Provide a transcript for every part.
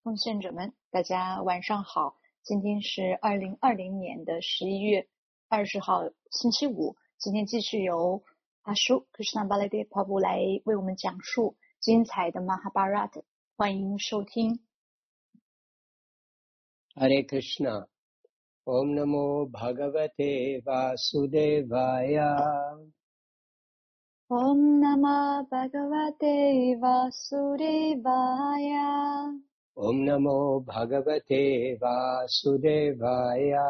奉献者们，大家晚上好。今天是2020年的11月20号，星期五。今天继续由阿叔 Krishna Baladev Prabhu 来为我们讲述精彩的 Mahabharata。欢迎收听。 Hare Krishna Om Namo Bhagavate Vasudevaya Om Namah Bhagavate Vasudevaya Om Namo Bhagavate Vasudevaya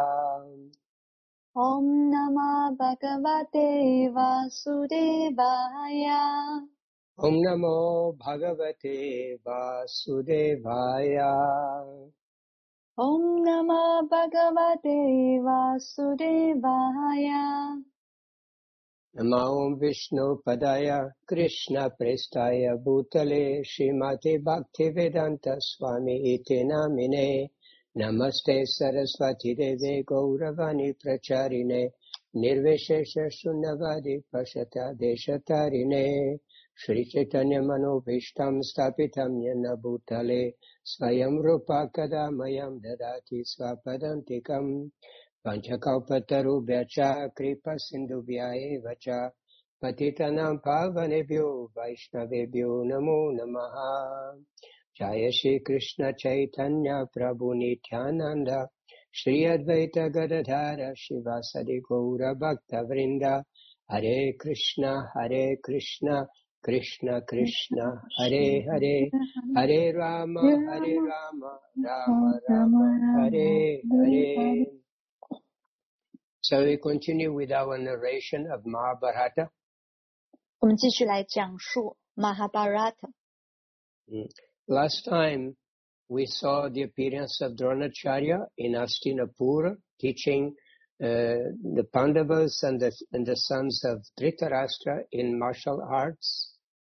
Om Namah Bhagavate Vasudevaya Om Namo Bhagavate Vasudevaya Om Namah Bhagavate Vasudevaya Namo Vishnu Padaya Krishna Prestaya Bhutale Srimate Bhaktivedanta Swami Iti Namine Namaste Saraswati Deve Gauravani Pracharine Nirvishesha Shunyavadi Pashata Deshatarine Shri Chaitanya Manobhishtam Stapitam Yena Bhutale Swayam Rupa Kadamayam Dadati Swapadantikam Panchakalpatarubhyacha Kripa Sindhubhyaeva Patitanam Pavanebhyo Vaishnavebhyo Namo Namaha Jaya Shri Krishna Chaitanya Prabhu Nityananda Shri Advaita Gadadhara Shivasadi Gaura Bhakta Vrinda Hare Krishna Krishna Krishna Hare Hare Hare Rama Rama Rama Hare Hare. So we continue with our narration of Mahabharata. 我们继续来讲述 Mahabharata。 Last time we saw the appearance of Dronacharya in Hastinapura, teaching the Pandavas and the sons of Dhritarashtra in martial arts.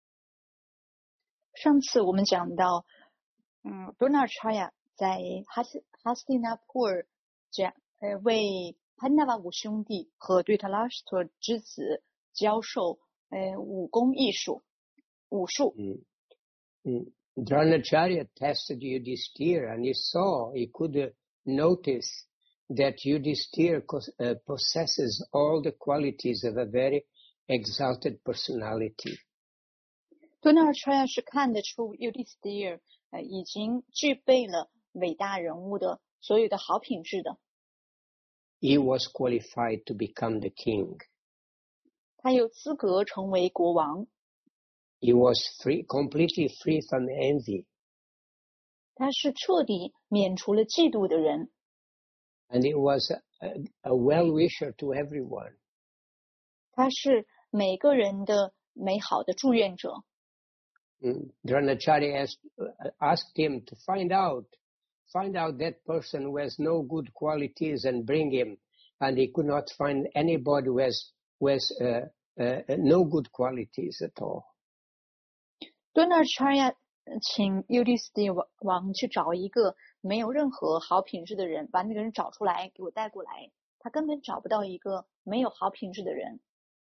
上次我们讲到Dronacharya 在 Hastinapur 为潘达瓦五兄弟和Dhritarashtra之子教授武功艺术武术。 Dronacharya tested Yudhishthira and he could notice that Yudhishthira possesses all the qualities of a very exalted personality. Dronacharya 是看得出 Yudhishthira 已经具备了伟大人物的所有的好品质的。 He was qualified to become the king. 他有资格成为国王。 He was completely free from envy. 他是彻底免除了嫉妒的人。 And he was a well-wisher to everyone. 他是每个人的美好的祝愿者。 Dronacharya asked him to find out that person who has no good qualities and bring him, and he could not find anybody who has no good qualities at all. Dronacharya 请 Yudhishthira 王去找一个没有任何好品质的人，把那个人找出来给我带过来。他根本找不到一个没有好品质的人。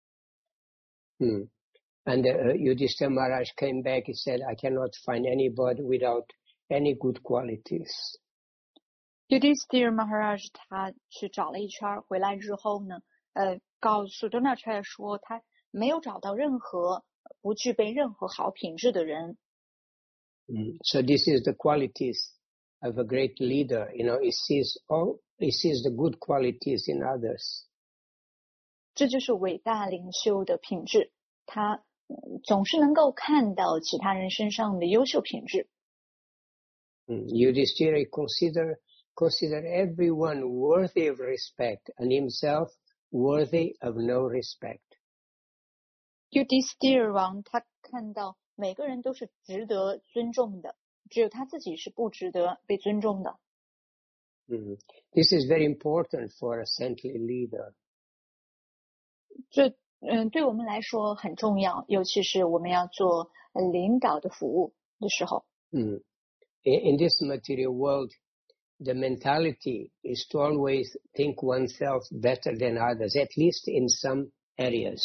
And Yudhishthira Maharaj came back. He said, "I cannot find anybody without any good qualities." Yudhishthira Maharaj 他去找了一圈，回来之后呢，告诉 Dronacharya 说他没有找到任何不具备任何好品质的人。 So this is the qualities of a great leader. He sees the good qualities in others. 这就是伟大领袖的品质，他总是能够看到其他人身上的优秀品质。 Yudhishthira consider everyone worthy of respect and himself worthy of no respect. Yudhishthira 王他看到每个人都是值得尊重的，只有他自己是不值得被尊重的。 This is very important for a saintly leader. 这对我们来说很重要，尤其是我们要做领导的服务的时候。 In this material world, the mentality is to always think oneself better than others, at least in some areas.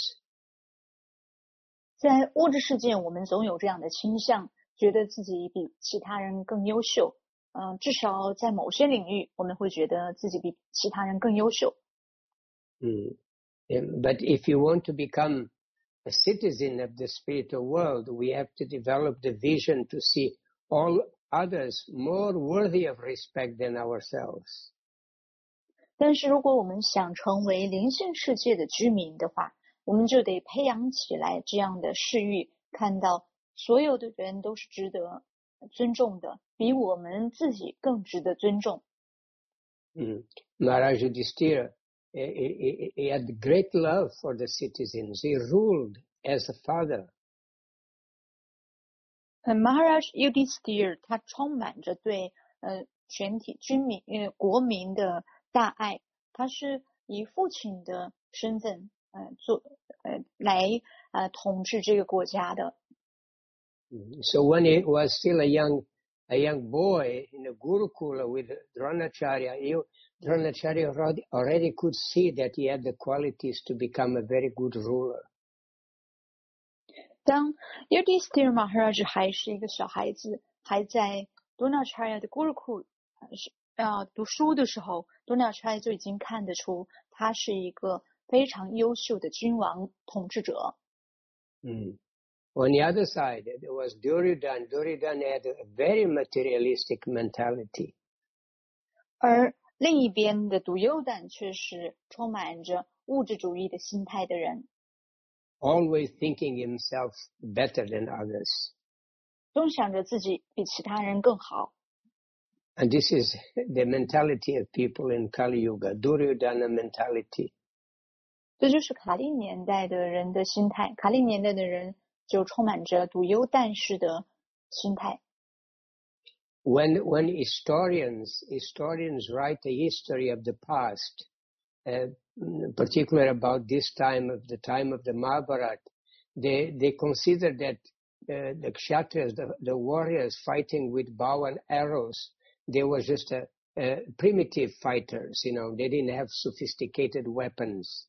在物质世界，我们总有这样的倾向，觉得自己比其他人更优秀， 至少在某些领域，我们会觉得自己比其他人更优秀。 But if you want to become a citizen of the spiritual world, we have to develop the vision to see all others more worthy of respect than ourselves. 但是如果我们想成为灵性世界的居民的话，我们就得培养起来这样的视域，看到所有的人都是值得尊重的，比我们自己更值得尊重。 Maharaj Yudhishthira, he had great love for the citizens. He ruled as a father. Maharaj Yudhishthira 他充满着对全体军民国民的大爱，他是以父亲的身份来统治这个国家的。 So when he was still a young boy in a Gurukula with Dronacharya, Dronacharya already could see that he had the qualities to become a very good ruler. 当 Yudhishthira Maharaj 还是一个小孩子，还在 Dronacharya 的 Gurukul 读书的时候， Dronacharya 就已经看得出他是一个非常优秀的君王统治者。 On the other side, there was Duryodhana. Duryodhana had a very materialistic mentality. 而另一边的独优胆却是充满着物质主义的心态的人。 Always thinking himself better than others. 总想着自己比其他人更好。 And this is the mentality of people in Kali Yuga, Duryodhana mentality. 这就是卡利年代的人的心态。卡利年代的人就充满着独优但式的心态。 When historians write the history of the past, particularly about this time of the Mahabharata, they consider that the Kshatriyas, the warriors fighting with bow and arrows, they were just primitive fighters, they didn't have sophisticated weapons.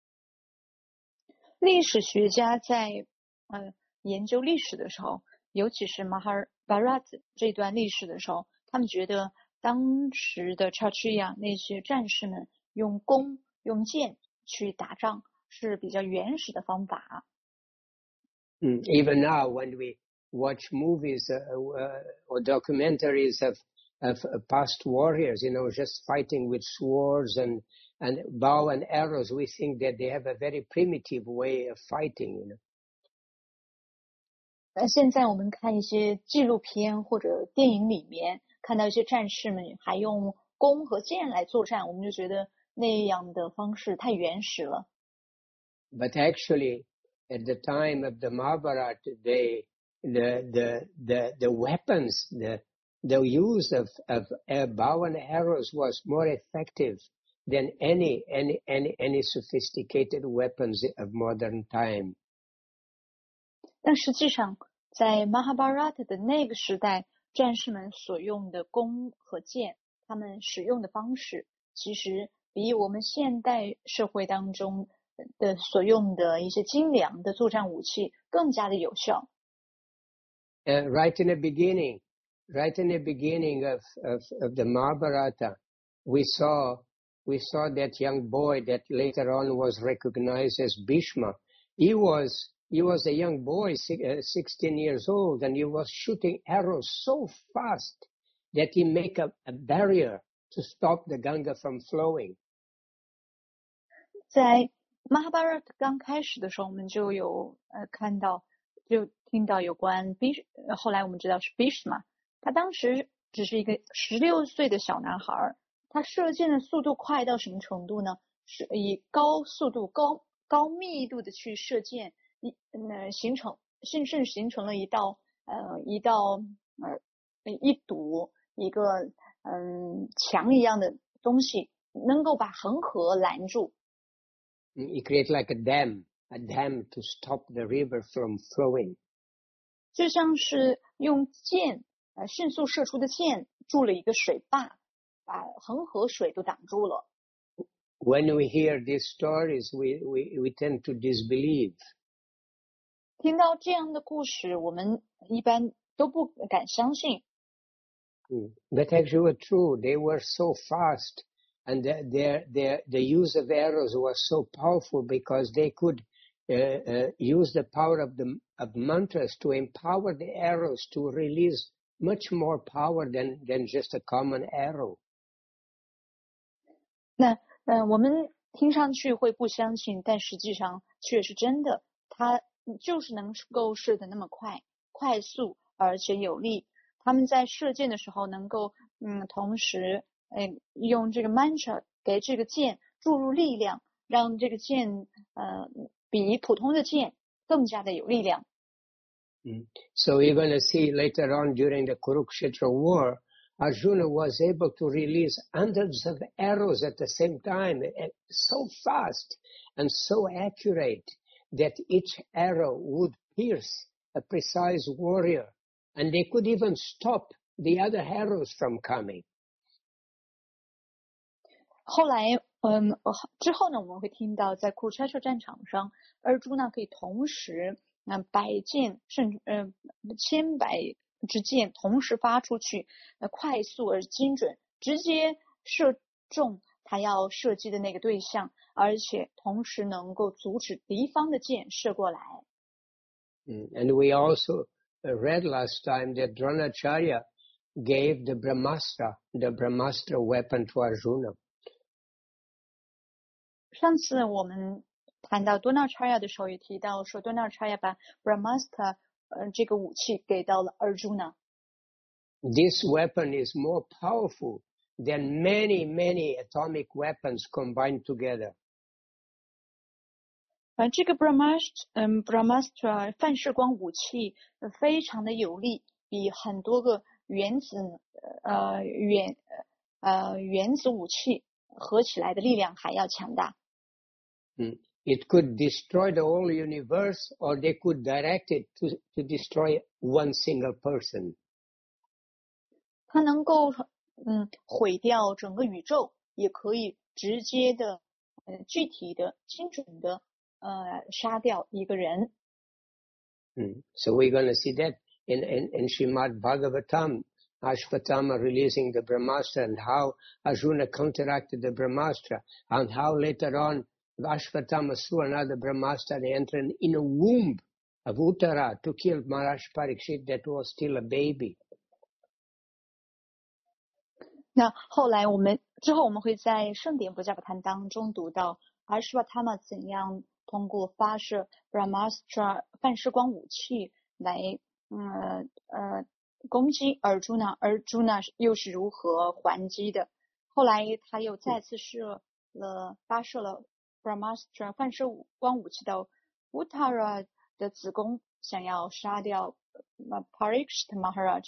历史学家在研究历史的时候，尤其是 Mahabharata 这段历史的时候，他们觉得当时的 Kshatriya 那些战士们用弓用剑去打仗是比较原始的方法。 Even now, when we watch movies or documentaries of past warriors, just fighting with swords and bow and arrows, we think that they have a very primitive way of fighting. 现在我们看一些纪录片或者电影里面，看到一些战士们还用弓和剑来作战，我们就觉得那样的方式太原始了。 But actually, at the time of the Mahabharata, the weapons, the use of bow and arrows was more effective than any sophisticated weapons of modern time. 但实际上，在 Mahabharata 的那个时代，战士们所用的弓和剑，他们使用的方式，其实比我们现代社会当中的所用的一些精良的作战武器更加的有效。 Right in the beginning of the Mahabharata, we saw that young boy that later on was recognized as Bhishma. He was a young boy, 16 years old, and he was shooting arrows so fast that he made a barrier to stop the Ganga from flowing. 在 Mahabharata 刚开始的时候，我们就有听到有关后来我们知道是 Bhishma， 他当时只是一个16岁的小男孩，他射箭的速度快到什么程度呢？是以高速度、高密度的去射箭。甚至形成了一堵一个墙一样的东西，能够把恒河拦住。 He created like a dam to stop the river from flowing. 就像是用箭迅速射出的箭筑了一个水坝，把恒河水都挡住了。 When we hear these stories, we tend to disbelieve. 听到这样的故事，我们一般都不敢相信。 But actually true, they were so fast, and the use of arrows was so powerful because they could use the power of mantras to empower the arrows to release much more power than just a common arrow. 那我们听上去会不相信，但实际上却是真的。它就是能够射得那么快速而且有力。他们在射箭的时候能够同时用这个 mantra 给这个箭注入力量，让这个箭比普通的箭更加的有力量。 So we're going to see later on during the Kurukshetra war, Arjuna was able to release hundreds of arrows at the same time, so fast and so accurate that each arrow would pierce a precise warrior, and they could even stop the other arrows from coming. 后来之后呢，我们会听到在库车车战场上，尔朱那可以同时百箭甚至千百支箭同时发出去，快速而精准，直接射中他要射击的那个对象，而且同时能够阻止敌方的箭射过来。 And we also read last time that Dronacharya gave the Brahmastra weapon to Arjuna. 上次我们谈到多纳查亚的时候，也提到说多纳查亚把 Brahmastra 这个武器给到了 Arjuna。 This weapon is more powerful than many atomic weapons combined together. 这个 Brahmastra 泛射光武器非常的有力，比很多个原子武器合起来的力量还要强大。 It could destroy the whole universe, or they could direct it to destroy one single person. 它能够毁掉整个宇宙，也可以直接的具体的精准的杀掉一个人。 So we're going to see that in Srimad Bhagavatam, Ashvatthama releasing the Brahmastra, and how Arjuna counteracted the Brahmastra, and how later on Ashvatthama threw another Brahmastra and entered in a womb of Uttara to kill Maharaj Parikshit that was still a baby. 那后来之后我们会在圣典博伽巴谈当中读到阿什瓦塔玛怎样通过发射 Brahmastra 泛射光武器来攻击Arjuna又是如何还击的。后来他又再次发射了 Brahmastra 泛射光武器到 Uttara 的子宫，想要杀掉 Parikshit Maharaj。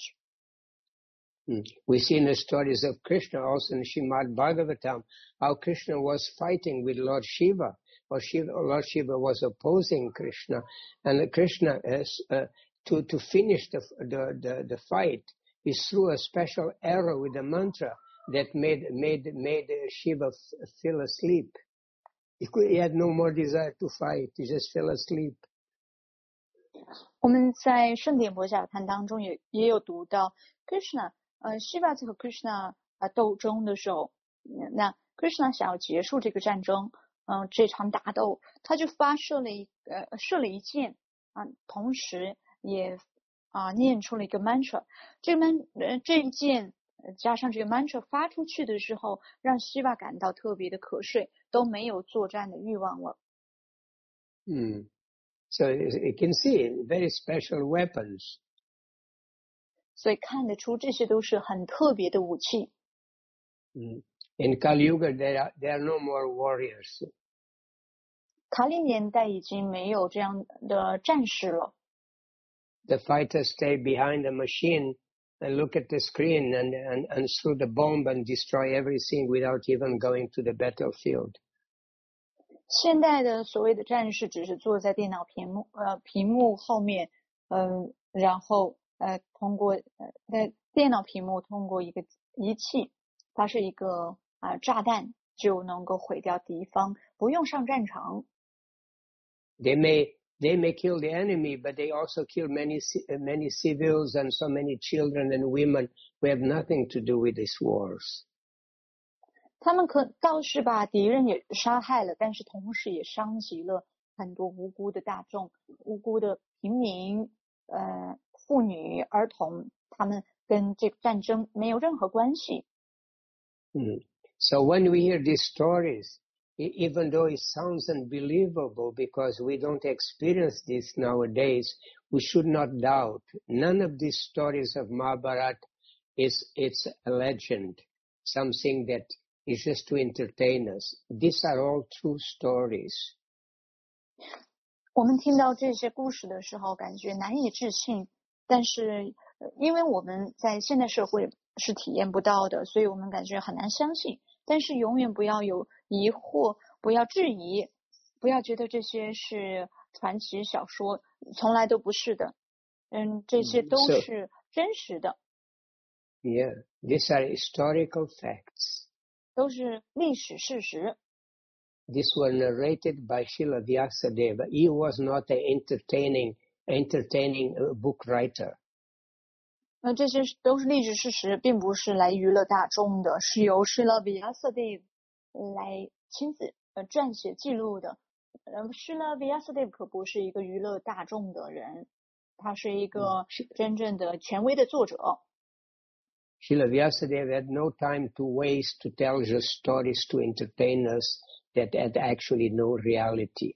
We see in the stories of Krishna, also in Srimad Bhagavatam, how Krishna was fighting with Lord Shiva, or Lord Shiva was opposing Krishna, and Krishna, to finish the fight, he threw a special arrow with a mantra that made Shiva fell asleep. He had no more desire to fight; he just fell asleep. 我们在圣典博伽谈当中也有读到 Krishna。Shiva 在和 Krishna 斗争的时候，那 Krishna 想要结束这个战争，这场打斗，他就射了一箭同时也念出了一个 mantra。这一箭加上这个 mantra 发出去的时候，让 Shiva 感到特别的瞌睡，都没有作战的欲望了。 So you can see very special weapons. 所以看得出这些都是很特别的武器。 In Kali Yuga, there are no more warriors. 卡里年代已经没有这样的战士了。 The fighters stay behind the machine and look at the screen and throw the bomb and destroy everything without even going to the battlefield. 现代的所谓的战士只是坐在电脑屏幕后面，然后通过在电脑屏幕通过一个仪器发射一个炸弹，就能够毁掉敌方，不用上战场。 They may they may kill the enemy, but they also kill many civils and so many children and women who have nothing to do with these wars. 他们倒是把敌人也杀害了，但是同时也伤及了很多无辜的大众、无辜的平民、妇女、儿童，他们跟这个战争没有任何关系。 So when we hear these stories, even though it sounds unbelievable because we don't experience this nowadays, we should not doubt. None of these stories of Mahabharata it's a legend, something that is just to entertain us. These are all true stories. 我们听到这些故事的时候，感觉难以置信，但是因为我们在现代社会是体验不到的，所以我们感觉很难相信。但是永远不要有疑惑，不要质疑，不要觉得这些是传奇小说，从来都不是的。这些都是真实的。 Yeah, these are historical facts. 都是历史事实。 These were narrated by Srila Vyasadeva. He was not an entertaining book writer. 这些都是历史事实，并不是来娱乐大众的，是由 Srila Vyasadeva 来亲自撰写记录的。Srila Vyasadeva 可不是一个娱乐大众的人，他是一个真正的权威的作者。 Srila Vyasadeva had no time to waste to tell just stories to entertain us that had actually no reality.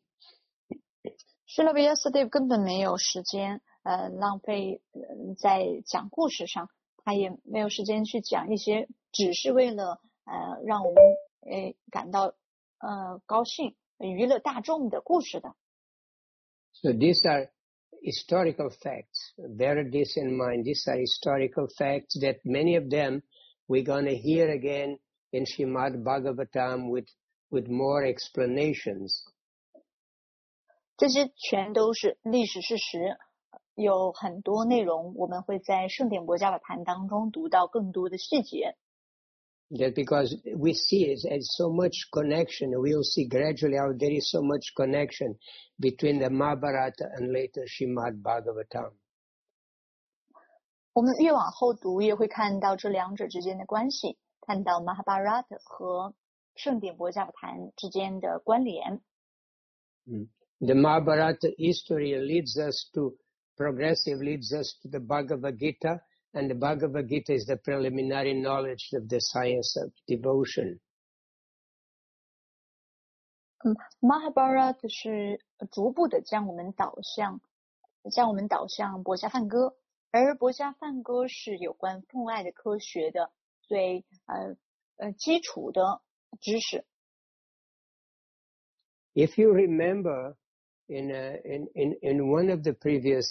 Srila Vyasadeva 根本没有时间浪费在讲故事上，他也没有时间去讲一些只是为了让我们感到高兴、娱乐大众的故事的。 So these are historical facts. Bear this in mind. These are historical facts that many of them we're going to hear again in Srimad Bhagavatam with more explanations. 这些全都是历史事实，有很多内容我们会在圣典博伽法坛当中读到更多的细节。 That because we see it as so much connection, we'll see gradually how there is so much connection between the Mahabharata and later Srimad Bhagavatam. 我们越往后读，越会看到这两者之间的关系，看到 Mahabharata 和圣典博伽法坛之间的关联。 The Mahabharata history progressively leads us to the Bhagavad Gita, and the Bhagavad Gita is the preliminary knowledge of the science of devotion. Mahabharata 是逐步的将我们导向博伽梵歌，而博伽梵歌是有关父爱的科学的最基础的知识。 If you remember, in one of the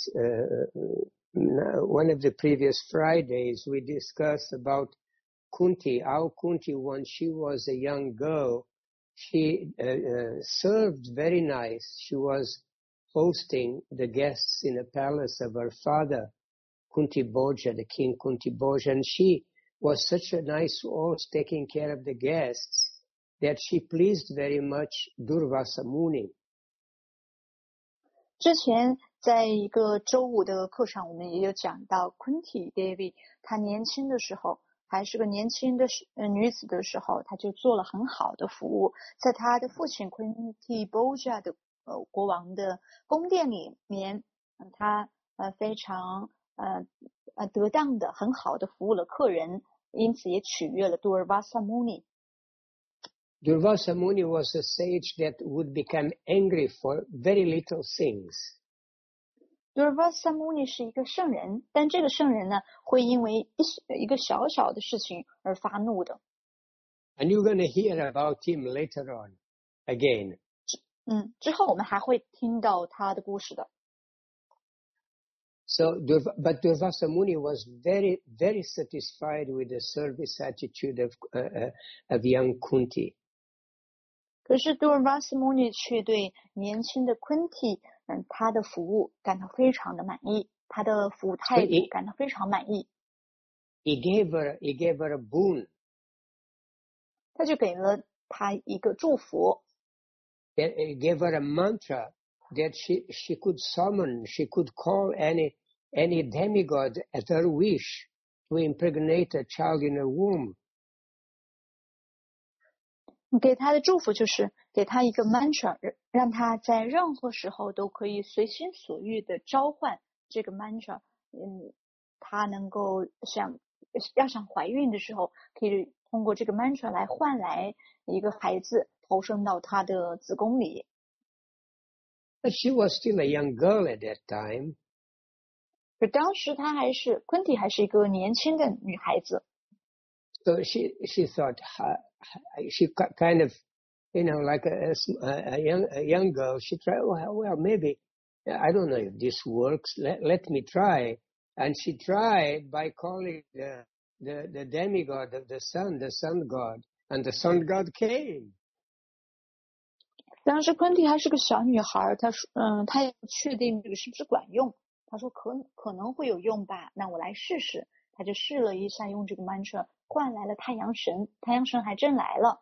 previous Fridays, we discussed about Kunti. How Kunti, when she was a young girl, she served very nice. She was hosting the guests in the palace of her father, Kunti Bhoja, the king Kunti Bhoja, and she was such a nice host, taking care of the guests, that she pleased very much Durvasa Muni. 之前在一个周五的课上，我们也有讲到 Kunti Devi， 她年轻的时候，还是个年轻的女子的时候，她就做了很好的服务，在她的父亲 Kunti Bhoja 的国王的宫殿里面，她非常得当的很好的服务了客人，因此也取悦了 Durvasa Muni。 Durvasa Muni was a sage that would become angry for very little things. Durvasa Muni 是一个圣人，但这个圣人呢，会因为一个小小的事情而发怒的。 And you're going to hear about him later on, again. 之后我们还会听到他的故事的。 So, but Durvasa Muni was very, very satisfied with the service attitude of young Kunti. 可是 Durvasa Muni 却对年轻的 Kunti， 他的服务感到非常的满意，他的服务态度感到非常满意。 He gave her a boon. 他就给了他一个祝福。 He gave her a mantra that she could summon, she could call any demigod at her wish to impregnate a child in her womb. 给他的祝福就是给他一个 mantra， 让他在任何时候都可以随心所欲的召唤这个 mantra。他能够要想怀孕的时候，可以通过这个 mantra 来换来一个孩子投生到他的子宫里。 But she was still a young girl at that time. 可当时她Kunti 还是一个年轻的女孩子。 So she thought she kind of, like a young girl. She tried. Well, maybe I don't know if this works. Let me try. And she tried by calling the demigod of the sun god, and the sun god came. 当时昆蒂还是个小女孩，她要确定这个是不是管用。她说可能会有用吧，那我来试试。她就试了一下，用这个 mantra 换来了太阳神，太阳神还真来了。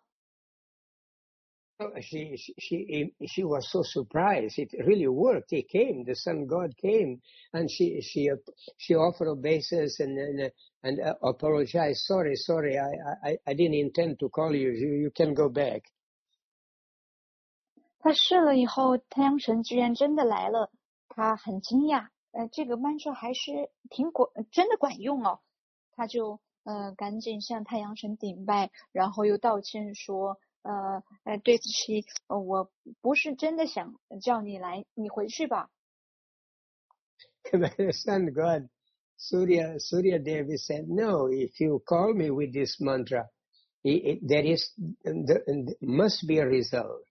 She was so surprised. It really worked. He came. The sun god came, and she offered obeisance and apologized. Sorry. I didn't intend to call you. You can go back. 他试了以后，太阳神居然真的来了，他很惊讶。这个 mantra 还是真的管用哦。他就赶紧向太阳神顶拜，然后又道歉说，对不起，我不是真的想叫你来，你回去吧。 The sun god Surya Devi said, "No, if you call me with this mantra, there must be a result."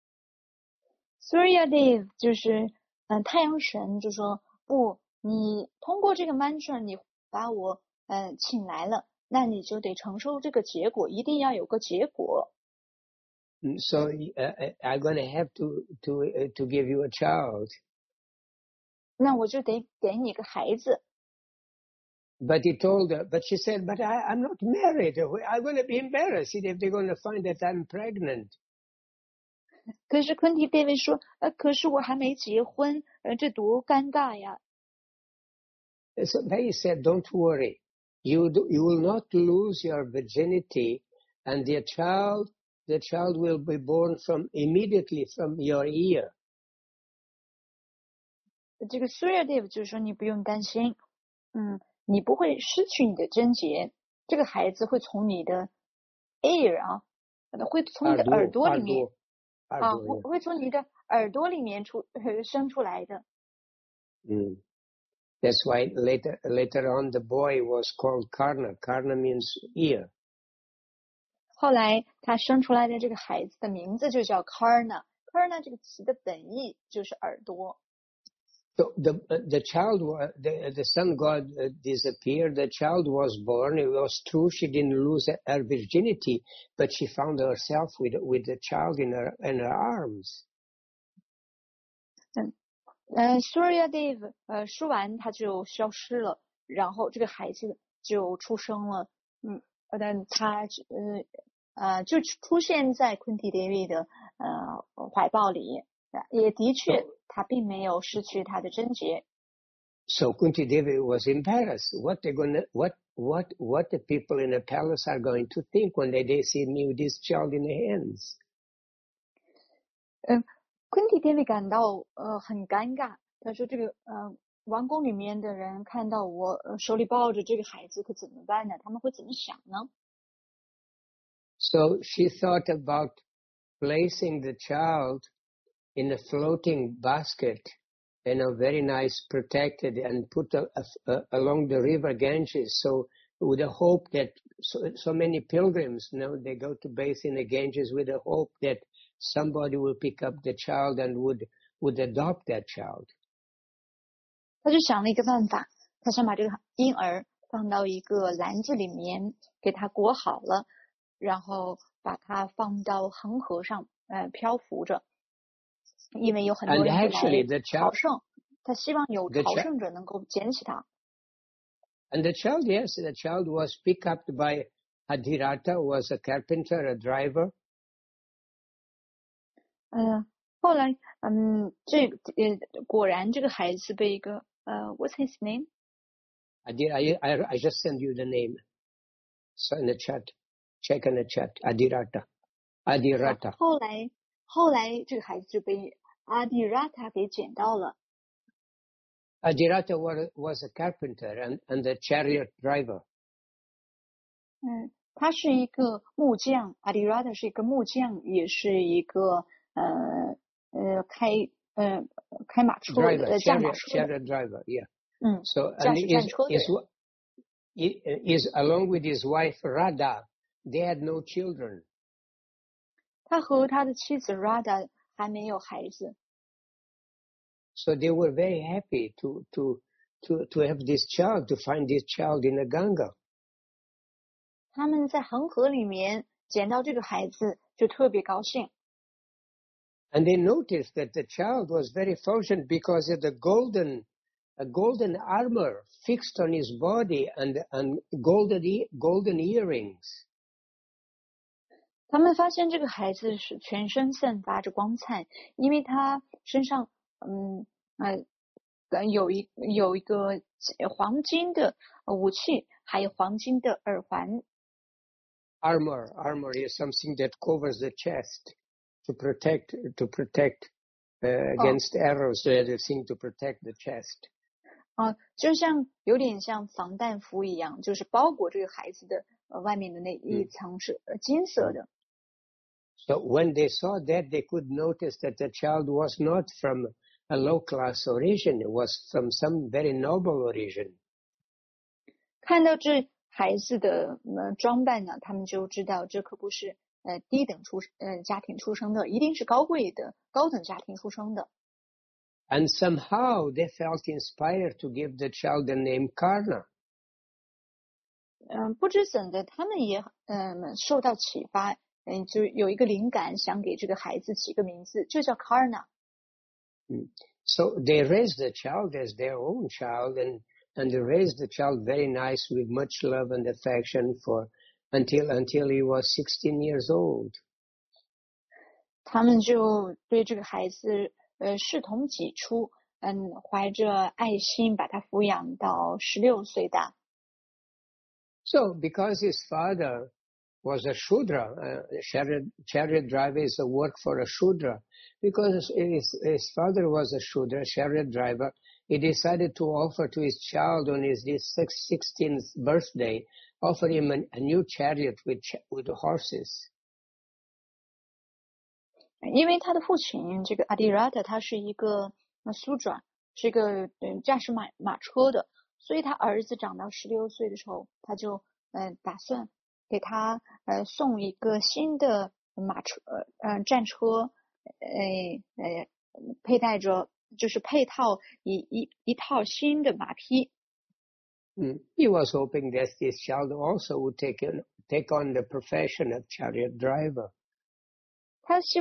Surya Dev 就是太阳神就说，不，你通过这个 mantra 你把我请来了，那你就得承受这个结果，一定要有个结果。 So I'm gonna have to give you a child. 那我就得给你个孩子。 But he told her, but she said, "But I'm not married. I'm gonna be embarrassed if they're gonna find that I'm pregnant." 可是昆提 David 说，可是我还没结婚，这多尴尬呀。 So they said, "Don't worry. You will not lose your virginity, and the child will be born immediately from your ear." 这个 Surya Dev 就是说，你不用担心，你不会失去你的贞洁，这个孩子会从你的 ear 啊，会从你的耳朵里面会从你的耳朵里面生出来的。 That's why later on the boy was called Karna. Karna means ear. 后来他生出来的这个孩子的名字就叫 Karna。Karna 这个词的本意就是耳朵。 So the child, the sun god disappeared. The child was born. It was true she didn't lose her virginity, but she found herself with the child in her arms. Surya Dev 说完他就消失了，然后这个孩子就出生了。但他就出现在昆提 Devi 的怀抱里。也的确，他并没有失去他的贞洁。 So Kunti Devi was embarrassed. What the people in the palace are going to think when they see me with this child in their hands? Kunti Devi 感到很尴尬。他说：“这个王宫里面的人看到我手里抱着这个孩子，可怎么办呢？他们会怎么想呢？” So she thought about placing the child in a floating basket, very nice, protected, and put along the river Ganges. So with the hope that so many pilgrims, they go to bathe in the Ganges with the hope that somebody will pick up the child and would adopt that child. 他就想了一个办法，他想把这个婴儿放到一个篮子里面，给他裹好了，然后把它放到恒河上，漂浮着。因为有很多人来朝圣，他希望有朝圣者能够捡起他。 And the child was picked up by Adhirata, was a carpenter, a driver. 后来，果然这个孩子被一个what's his name? I just send you the name. So in the chat, check in the chat. Adirata. 后来这个孩子就被阿迪拉塔给捡到了。 Adirata was a carpenter and a chariot driver. 他是一个木匠，阿迪拉塔是一个木匠，也是一个开马车的驾马车的 chariot driver, yeah. So and is along with his wife Radha, they had no children. 他和他的妻子 Radha 还没有孩子。 So they were very happy to have this child, to find this child in the Ganga. 他们在恒河里面捡到这个孩子，就特别高兴。 And they noticed that the child was very fortunate because of the golden armor fixed on his body and golden earrings. 他们发现这个孩子是全身散发着光彩，因为他身上有一个黄金的武器，还有黄金的耳环。 Armor is something that covers the chest to protect against arrows. So the thing to protect the chest. 就像有点像防弹服一样，就是包裹这个孩子的外面的那一层是金色的。 So when they saw that, they could notice that the child was not from a low-class origin; it was from some very noble origin. 看到这孩子的装扮呢，他们就知道这可不是低等家庭出生的，一定是高贵的高等家庭出生的。 And somehow they felt inspired to give the child the name Karna. 不知怎的，他们也受到启发，就有一个灵感，想给这个孩子起个名字，就叫 Karna。 So they raised the child as their own child, and they raised the child very nice with much love and affection until he was 16 years old. 他们就对这个孩子视同己出，怀着爱心把他抚养到16岁大。 So because his father was a Shudra, chariot driver is a work for a Shudra. Because his father was a Shudra, chariot driver, he decided to offer to his child on his 16th birthday, offer him a new chariot with horses. 因为他的父亲这个阿迪拉特他是一个苏转，是一个驾驶马车的，所以他儿子长到16岁的时候，他就打算给他送一个新的马车战车，佩戴着就是配套一套新的马匹。 He was hoping that this child also would take on the profession of chariot driver. 他希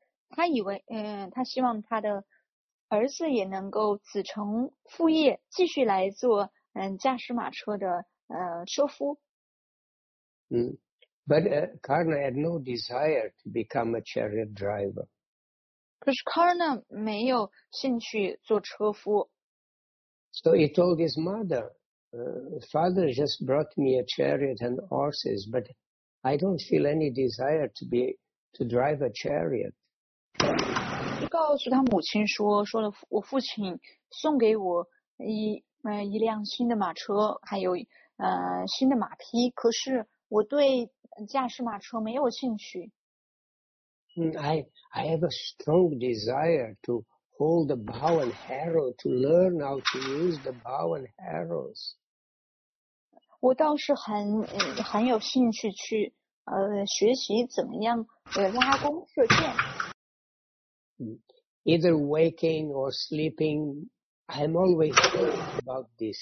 望他的儿子也能够子承父业，继续来做驾驶马车的车夫。 But Karna had no desire to become a chariot driver. 可是 Karna 没有兴趣做车夫。 So he told his mother, "Father just brought me a chariot and horses, but I don't feel any desire to drive a chariot." 就告诉他母亲说了，我父亲送给我一辆新的马车，还有新的马匹，可是我对驾驶马车没有兴趣。 I have a strong desire to hold the bow and arrow, to learn how to use the bow and arrows. 我倒是很有兴趣去学习怎么样拉弓射箭。 Either waking or sleeping, I'm always thinking about this.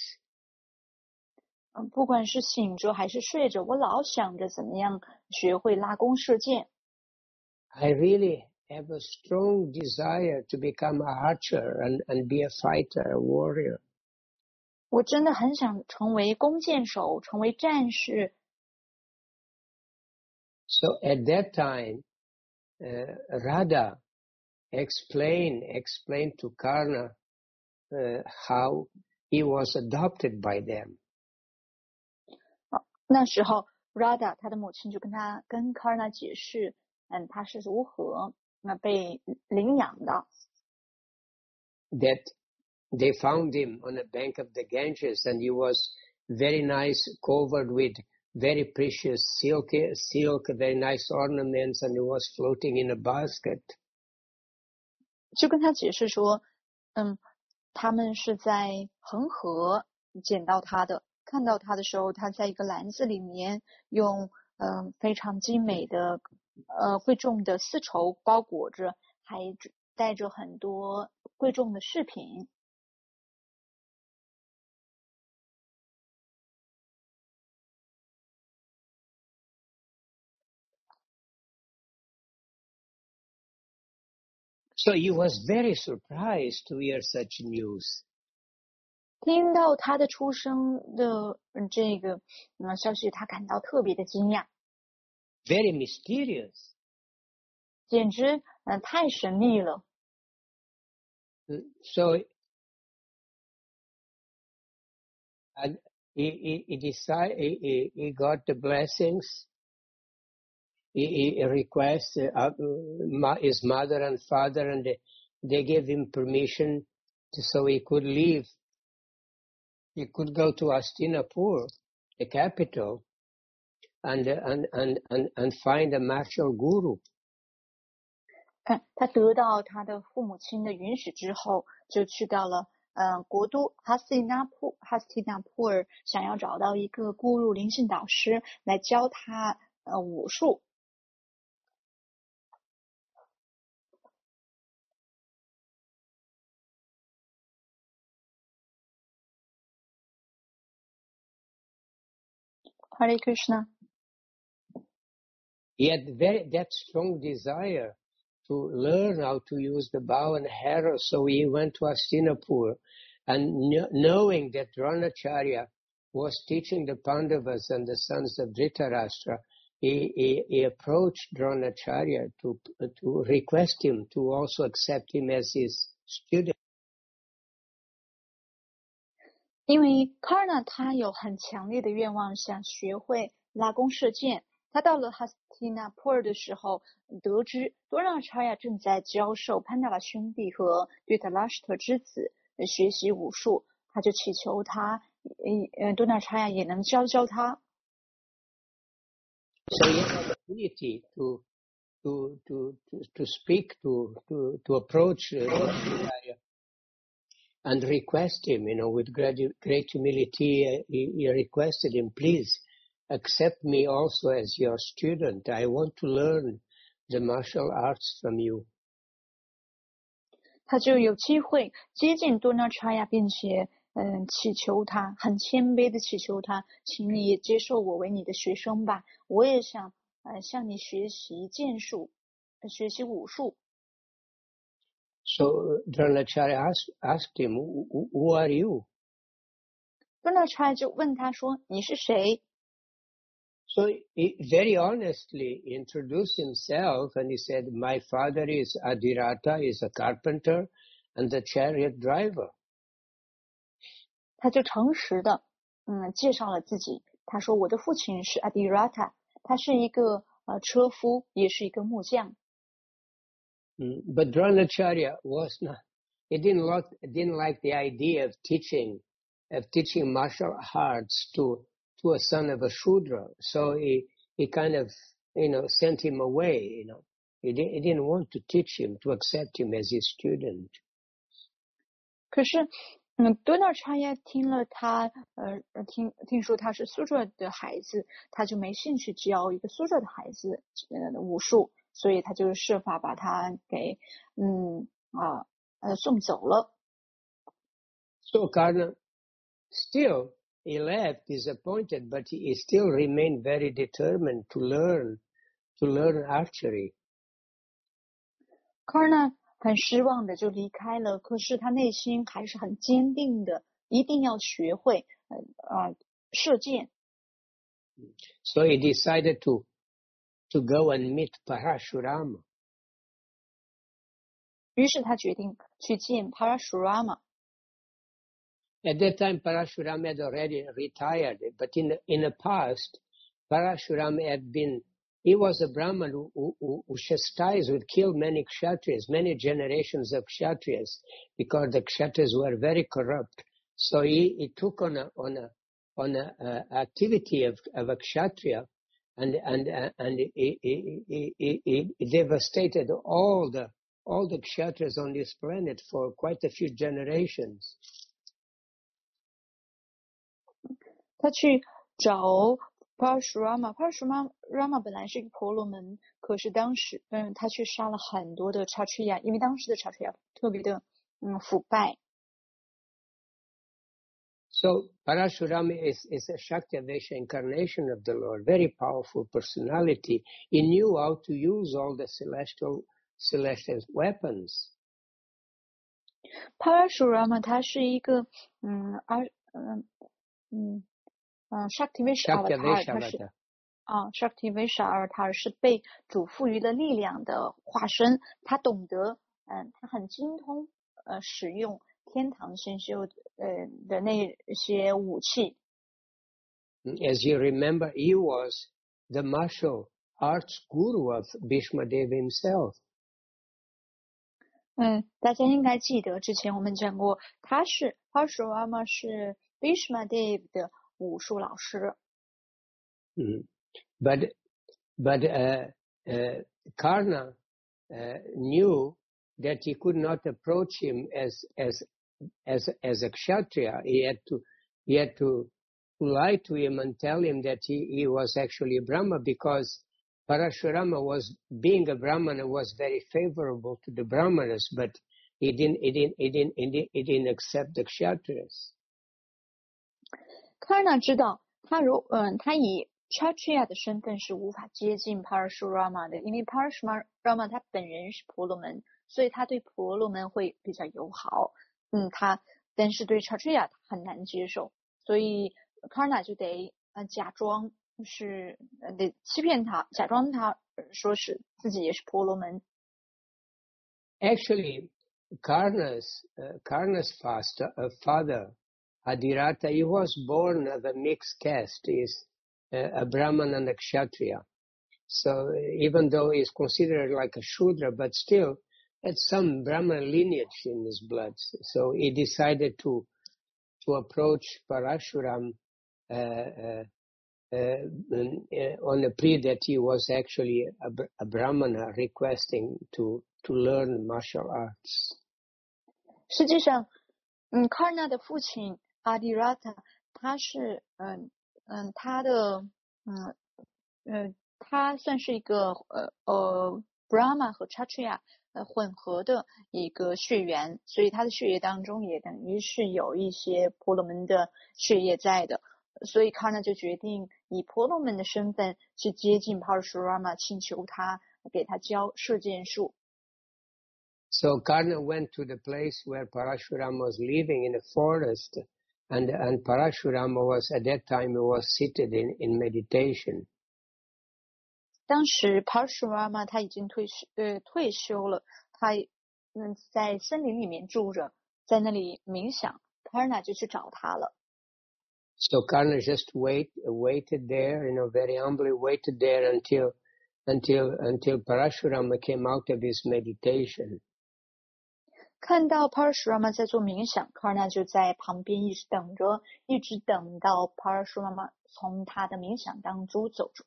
不管是醒着还是睡着，我老想着怎么样学会拉弓射箭。 I really have a strong desire to become an archer and be a fighter, a warrior. 我真的很想成为弓箭手，成为战士。 So at that time, Radha explain to Karna how he was adopted by them. 那时候 Radha 他的母亲就跟 Karna 解释，他是如何被领养的。 That they found him on the bank of the Ganges, and he was very nice, covered with very precious silk, very nice ornaments, and he was floating in a basket. 就跟他解释说，他们是在恒河捡到他的，看到他的时候，他在一个篮子里面用非常精美的贵重的丝绸包裹着，还带着很多贵重的饰品。 So he was very surprised to hear such news. 听到他的出生的这个消息，他感到特别的惊讶。 Very mysterious. 简直太神秘了。 So and he decided he got the blessings. He requested his mother and father, and they gave him permission so he could leave. He could go to Hastinapur, the capital, and find a martial guru. 他得到他的父母亲的允许之后，就去到了国都哈斯蒂纳普尔，想要找到一个咕噜灵性导师来教他武术。Hare Krishna. He had that strong desire to learn how to use the bow and arrow, so he went to Hastinapur, and knowing that Dronacharya was teaching the Pandavas and the sons of Dhritarashtra, he approached Dronacharya to request him to also accept him as his student. 因为 Karna 他有很强烈的愿望，想学会拉弓射箭。他到了哈斯蒂纳普尔的时候，得知多纳查亚正在教授潘达瓦兄弟和对塔拉什特之子学习武术，他就祈求他，多纳查亚也能教他。 So he had the opportunity to speak to approach Dronacharya and request him, with great humility. He requested him, please accept me also as your student. I want to learn the martial arts from you. 他就有机会接近多纳查亚，并且祈求他，很谦卑的祈求他，请你也接受我为你的学生吧。我也想向你学习剑术，学习武术。 So Dronacharya asked him, who are you? 多纳查亚就问他说：“你是谁？” So he very honestly introduced himself, and he said, my father is Adhirata, is a carpenter and a chariot driver. 他就诚实的介绍了自己。他说：“我的父亲是 Adhirata， 他是一个车夫，也是一个木匠。” But Dronacharya was not. He didn't like the idea of teaching martial arts to a son of a Shudra. So he kind of sent him away. He didn't want to teach him, to accept him as his student. 可是多纳查亚听了他听说他是苏哲的孩子，他就没兴趣教一个苏哲的孩子武术，所以他就设法把他给送走了。 So Karna still he left disappointed, but he still remained very determined to learn archery. Karna 很失望的就离开了，可是他内心还是很坚定的，一定要学会射箭。 So he decided to go and meet Parashurama. 于是他决定去见 Parashurama。 At that time, Parashurama had already retired, but in the past, Parashurama he was a Brahman who chastised, would kill many Kshatriyas, many generations of Kshatriyas, because the Kshatriyas were very corrupt. So he took on a activity of a Kshatriya, and he devastated all the Kshatriyas on this planet for quite a few generations. 他去找 Parashurama 本来是一个婆罗门，可是当时他却杀了很多的 Kshatriya， 因为当时的 Kshatriya 特别的腐败。 So Parashurama is a Shaktavesha incarnation of the Lord, very powerful personality. He knew how to use all the celestial weapons. Parashurama 他是一个Shaktivesha Avatar， 他是Shaktivesha Avatar 是被主赋予了力量的化身，他懂得他很精通使用天堂神修的那些武器。 As you remember, he was the martial arts guru of Bhishma Dev himself. 大家应该记得之前我们讲过，Parashurama 是 Bhishma Dev 的武术老师。 But Karna knew that he could not approach him as a Kshatriya. He had to lie to him and tell him that he was actually a Brahma, because Parashurama being a Brahmana was very favorable to the Brahmanas, but he didn't accept the Kshatriyas. Karna 知道他以 Kshatriya 的身份是无法接近 Parashurama 的，因为 Parashurama 他本人是婆罗门，所以他对婆罗门会比较友好。但是对 Kshatriya 很难接受，所以 Karna 就得假装是得欺骗他，假装他说是自己也是婆罗门。 Actually, Karna's father, Adhirata, he was born of a mixed caste. He's a Brahman and a Kshatriya. So even though he's considered like a Shudra, but still had some Brahman lineage in his blood. So he decided to approach Parashuram on the plea that he was actually a Brahmana requesting to learn martial arts. 实际上Karna 的父亲 Adhirata 他是他算是一个Brahma 和 Kshatriya 混合的一个血缘，所以他的血液当中也等于是有一些婆罗门的血液在的，所以 Karna 就决定以婆罗门的身份去接近 Parashurama， 请求他给他教射箭术。 So Karna went to the place where Parashurama was living in the forest, and Parashurama was at that time he was seated in meditation. 当时 Parashurama 他已经退休了，他在森林里面住着，在那里冥想。Karna 就去找他了。 So Karna just waited there, very humbly waited there until Parashurama came out of his meditation. 看到 Parashurama 在做冥想 ，Karna 就在旁边一直等着，一直等到 Parashurama 从他的冥想当中走出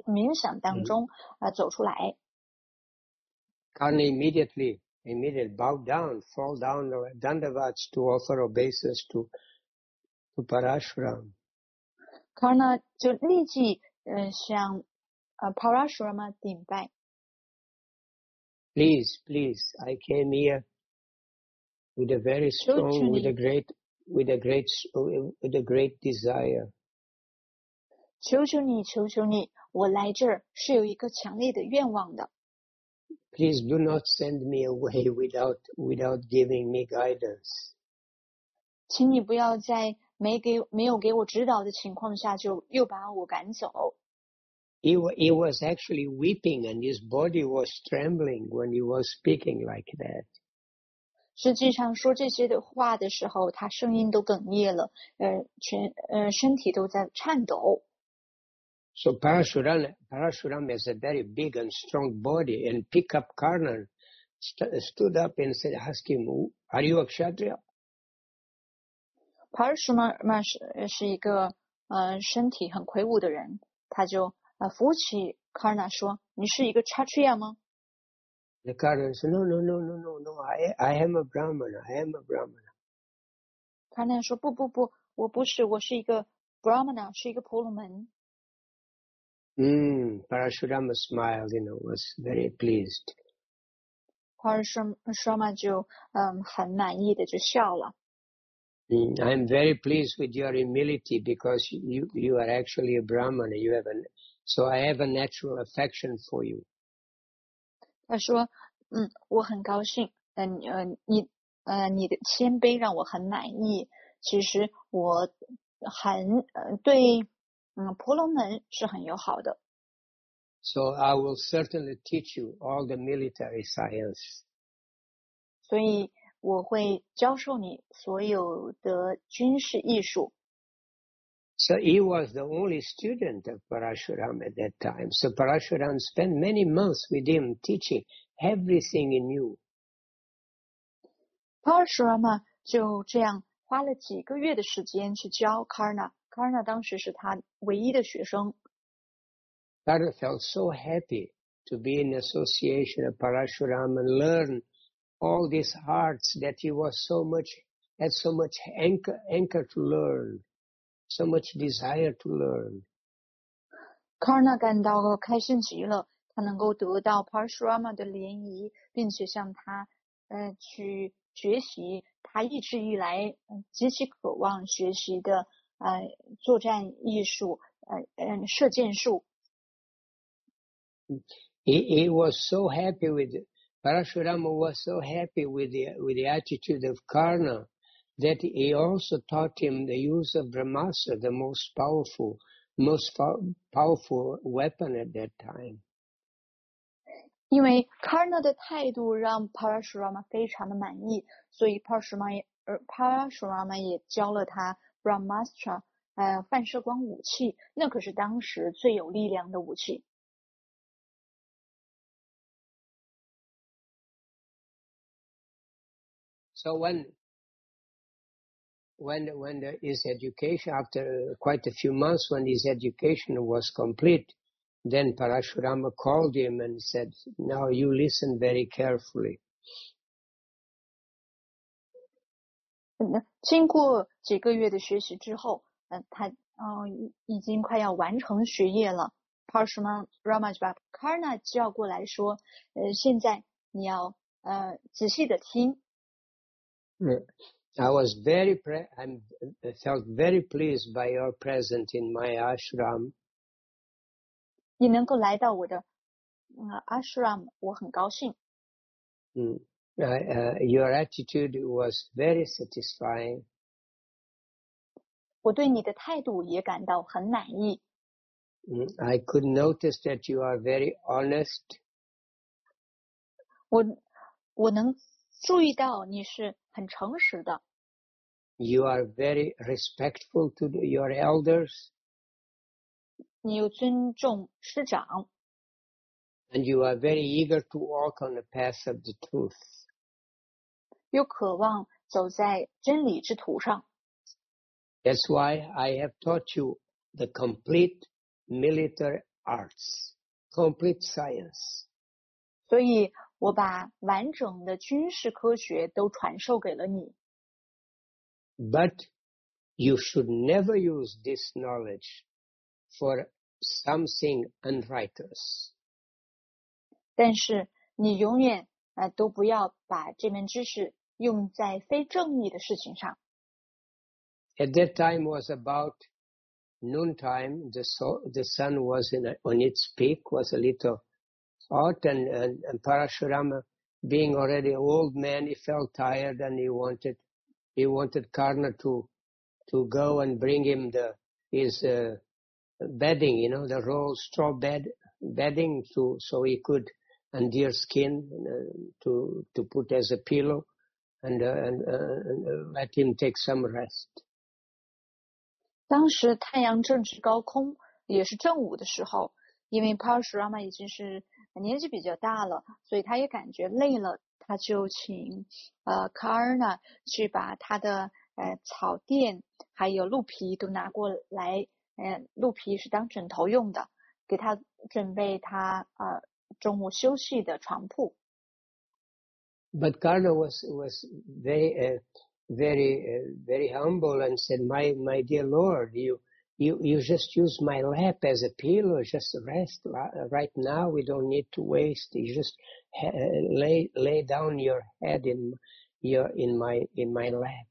来。 Karna immediately bowed down, fall down dandavats to offer obeisance to Parashuram. Karna 就立即向Parashurama 顶拜。 Please, I came here with a very strong, with a great desire. 求求你，我来这儿是有一个强烈的愿望的。 Please do not send me away without giving me guidance. 请你不要在没有给我指导的情况下就又把我赶走。 He was actually weeping and his body was trembling when he was speaking like that. 实际上说这些的话的时候，他声音都哽咽了，身体都在颤抖。 So Parashuram has a very big and strong body, and pick up Karna, stood up and said, ask him, are you a Kshatriya? Parashurama 是一个身体很魁梧的人，他就扶起 Karna 说：“你是一个 Kshatriya 吗？” The Karna said, no, I am a Brahmana, I am a Brahmana. Karna 说：“不，我不是，我是一个 Brahmana， 是一个婆罗门。” Parashurama smiled, was very pleased. Parashurama 就很满意的就笑了。 I am very pleased with your humility because you are actually a Brahmana. So I have a natural affection for you. 他说：“我很高兴，你的谦卑让我很满意。其实我很对婆罗门是很友好的。” So I will certainly teach you all the military science. 所以我会教授你所有的军事艺术。 So he was the only student of Parashuram at that time. So Parashuram spent many months with him teaching everything he knew. Parashurama 就这样花了几个月的时间去教 Karna。Karna 当时是他唯一的学生。 Karna felt so happy to be in association of Parashuram and learn all these arts that he had so much anchor to learn, so much desire to learn. Karna 感到开心极了，他能够得到 Parashurama 的联谊，并且向他去学习他一直以来极其渴望学习的作战艺术，射箭术。 He was so happy Parashurama was so happy with the attitude of Karna that he also taught him the use of Brahmastra, the most powerful weapon at that time. 因为 Karna 的态度让 Parashurama 非常的满意，所以 Parashurama 也教了他 Brahmastra， 反射光武器，那可是当时最有力量的武器。 So when his education, after quite a few months, when his education was complete, then Parashurama called him and said, now you listen very carefully. 经过几个月的学习之后，他已经快要完成学业了。Parashurama 就把 Karna 叫过来说，现在你要仔细的听。 I felt very pleased by your presence in my ashram. 你能够来到我的ashram， 我很高兴。 Your attitude was very satisfying. 我对你的态度也感到很满意。 I could notice that you are very honest. 我能注意到你是很诚实的。 You are very respectful to your elders. 你又尊重师长。 And you are very eager to walk on the path of the truth. 又渴望走在真理之途上。 That's why I have taught you the complete military arts, complete science. 所以我把完整的军事科学都传授给了你。 But you should never use this knowledge for something unrighteous. 但是你永远都不要把这门知识用在非正义的事情上。 At that time was about noontime. The sun was on its peak, was a little hot, and Parashurama, being already an old man, he felt tired, and he wanted Karna to go and bring him his bedding, the roll straw bedding, so he could, and deer skin to put as a pillow. and let him take some rest. 当时太阳正值高空，也是正午的时候，因为 Parashurama 已经是年纪比较大了，所以他也感觉累了，他就请Karna 去把他的草垫还有鹿皮都拿过来，鹿皮是当枕头用的，给他准备他中午休息的床铺。 But Karna was very very humble and said, my dear Lord, you just use my lap as a pillow, just rest right now. We don't need to waste. You just lay down your head in my lap.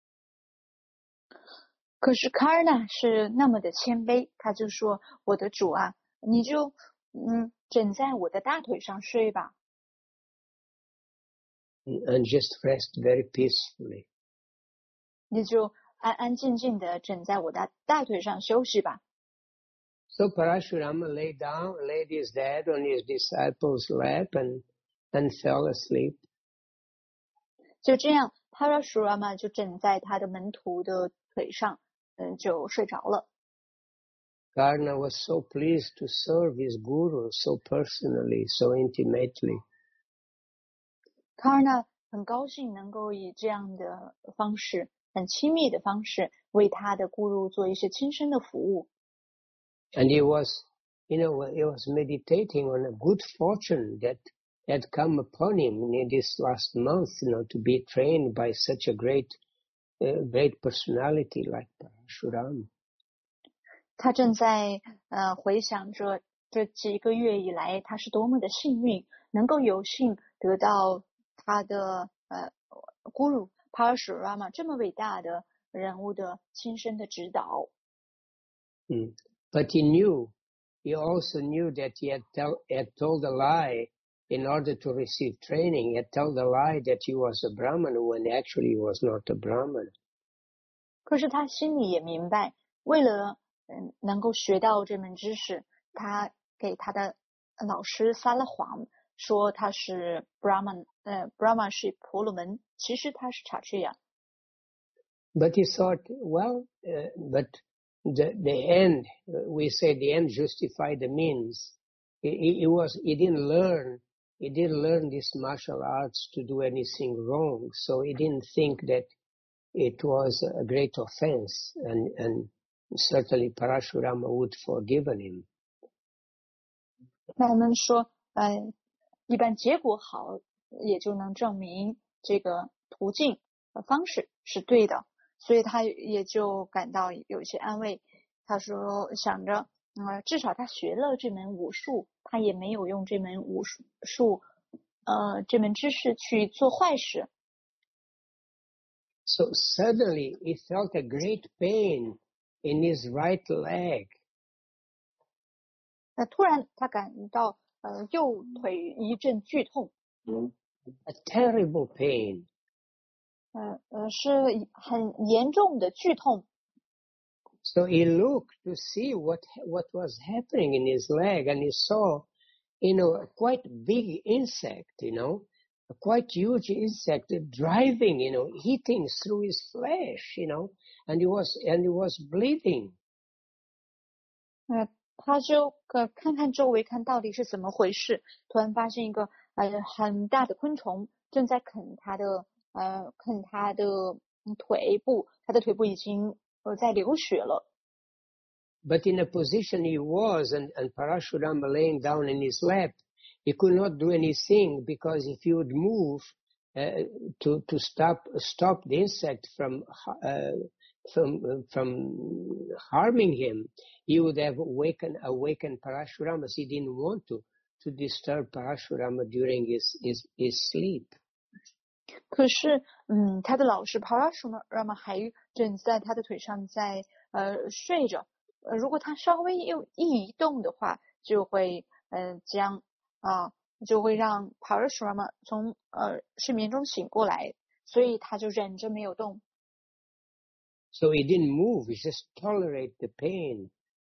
可是 Karna 是那么的谦卑，他就说：“我的主啊，你就枕在我的大腿上睡吧。” And just rest very peacefully. 你就安安静静的枕在我的大腿上休息吧。 So Parashurama laid his head on his disciple's lap and fell asleep. 就这样 ，Parashurama 就枕在他的门徒的腿上，就睡着了。 Karna was so pleased to serve his guru so personally, so intimately. Karna 很高兴能够以这样的方式，很亲密的方式，为他的咕噜做一些亲身的服务。 And he was meditating on a good fortune that had come upon him in this last month, to be trained by such a great personality like Parashurama. 他正在回想着这几个月以来，他是多么的幸运，能够有幸得到他的Guru Parashurama 这么伟大的人物的亲身的指导。 But he also knew that he had told a lie in order to receive training. He had told a lie that he was a Brahman when actually he was not a Brahman. 可是他心里也明白，为了能够学到这门知识，他给他的老师撒了谎，说他是 Brahman 是婆罗门，其实他是Kshatriya。 But he thought, well, but the end, we say the end justified the means. He didn't learn this martial arts to do anything wrong, so he didn't think that it was a great offense, and certainly Parashurama would forgiven him. 那我们说，一般结果好，也就能证明这个途径方式是对的，所以他也就感到有一些安慰。他说，想着，至少他学了这门武术，他也没有用这门武术，这门知识去做坏事。 So suddenly he felt a great pain in his right leg. 突然他感到右腿一阵剧痛。 A terrible pain. 是很严重的剧痛。 So he looked to see what was happening in his leg, and he saw, a quite big insect, a quite huge insect driving, hitting through his flesh, and he was bleeding. 他就看看周围，看到底是怎么回事。突然发现一个很大的昆虫正在啃他的腿部，他的腿部已经在流血了。 But in the position he was, and Parashurama laying down in his lap, he could not do anything, because if he would move to stop the insect from harming him, he would have awakened Parashurama. So he didn't want to disturb Parashurama during his sleep. 可是，他的老师 Parashurama 还枕在他的腿上在睡着。如果他稍微一移动的话，就会就会让 Parashurama 从睡眠中醒过来，所以他就忍着没有动。 So he didn't move; he just tolerate the pain.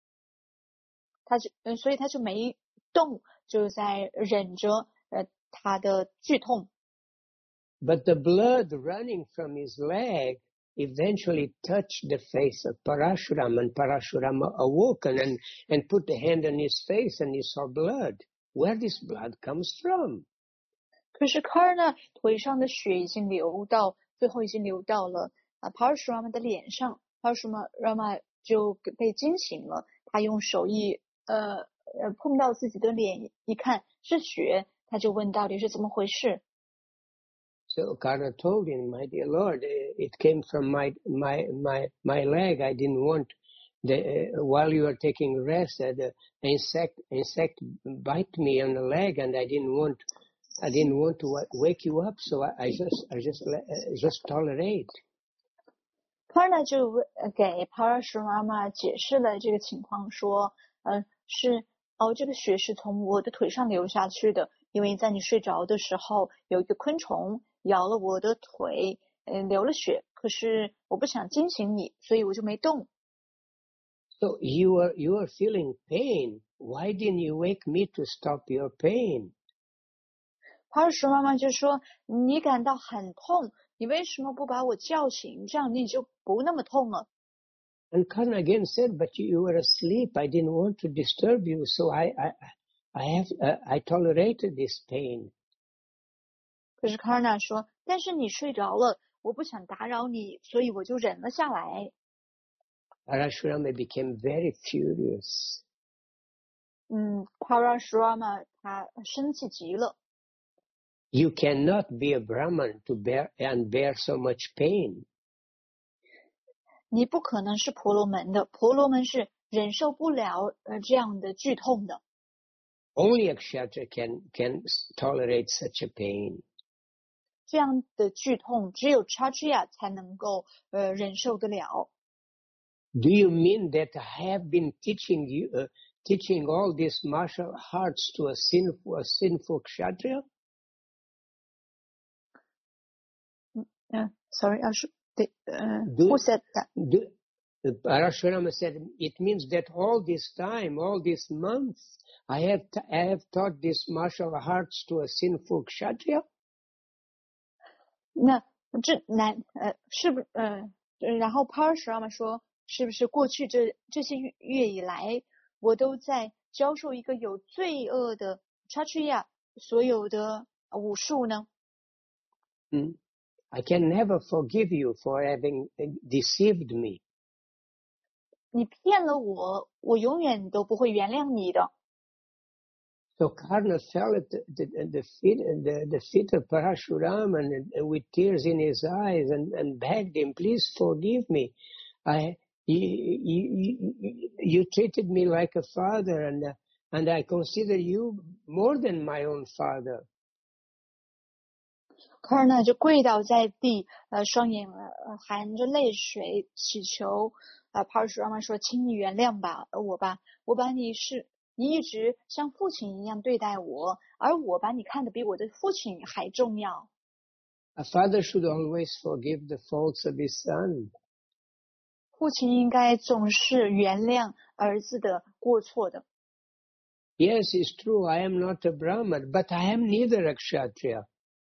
所以他就没动，就在忍着他的剧痛。 but the blood running from his leg eventually touched the face of Parashuram, and Parashurama awoke and put the hand on his face, and he saw blood. Where this blood comes from? 可是 Karna 腿上的血已经流到，最后已经流到了Parashurama 的脸上。Parashurama 就被惊醒了，他用手碰到自己的脸，一看是血，他就问到底是怎么回事。 So Karna told him, "My dear Lord, it came from my leg. I didn't want while you were taking rest, the insect bite me on the leg, and I didn't want to wake you up, so I just tolerate." Karna 就给 Parashurama 解释了这个情况，说，这个血是从我的腿上流下去的，因为在你睡着的时候，有一个昆虫咬了我的腿，流了血，可是我不想惊醒你，所以我就没动。 So you are feeling pain. Why didn't you wake me to stop your pain? Parashurama 就说，你感到很痛，你为什么不把我叫醒，这样你就不那么痛了。 And Karna again said, "But you were asleep. I didn't want to disturb you, so I tolerated this pain." 可是 Karna 说，但是你睡着了，我不想打扰你，所以我就忍了下来。 Parashurama became very furious. Parashurama 他生气极了。 You cannot be a Brahman to bear so much pain. 你不可能是婆罗门的，婆罗门是忍受不了这样的剧痛的。 Only a kshatriya can tolerate such a pain. 这样的剧痛只有 Kshatriya 才能够忍受得了。 Do you mean that I have been teaching all these martial arts to a sinful kshatriya? Sorry, who said that? Parashurama said, it means that all this time, all these months, I have taught these martial arts to a sinful kshatriya? 那是不然后 Parashurama 说，是不是过去这些月以来，我都在教授一个有罪恶的 Kshatriya 所有的武术呢 ？I can never forgive you for having deceived me. 你骗了我，我永远都不会原谅你的。 So Karna fell at the feet of Parashurama and with tears in his eyes and begged him, "Please forgive me. You treated me like a father, and I consider you more than my own father." Karna 就跪倒在地，双眼含着泪水祈求Parashurama 说：“请你原谅我吧，我把你一直像父亲一样对待我，而我把你看得比我的父亲还重要。” A father should always forgive the faults of his son. 父亲应该总是原谅儿子的过错的。 Yes, it's true. I am not a Brahman, but I am neither a Kshatriya.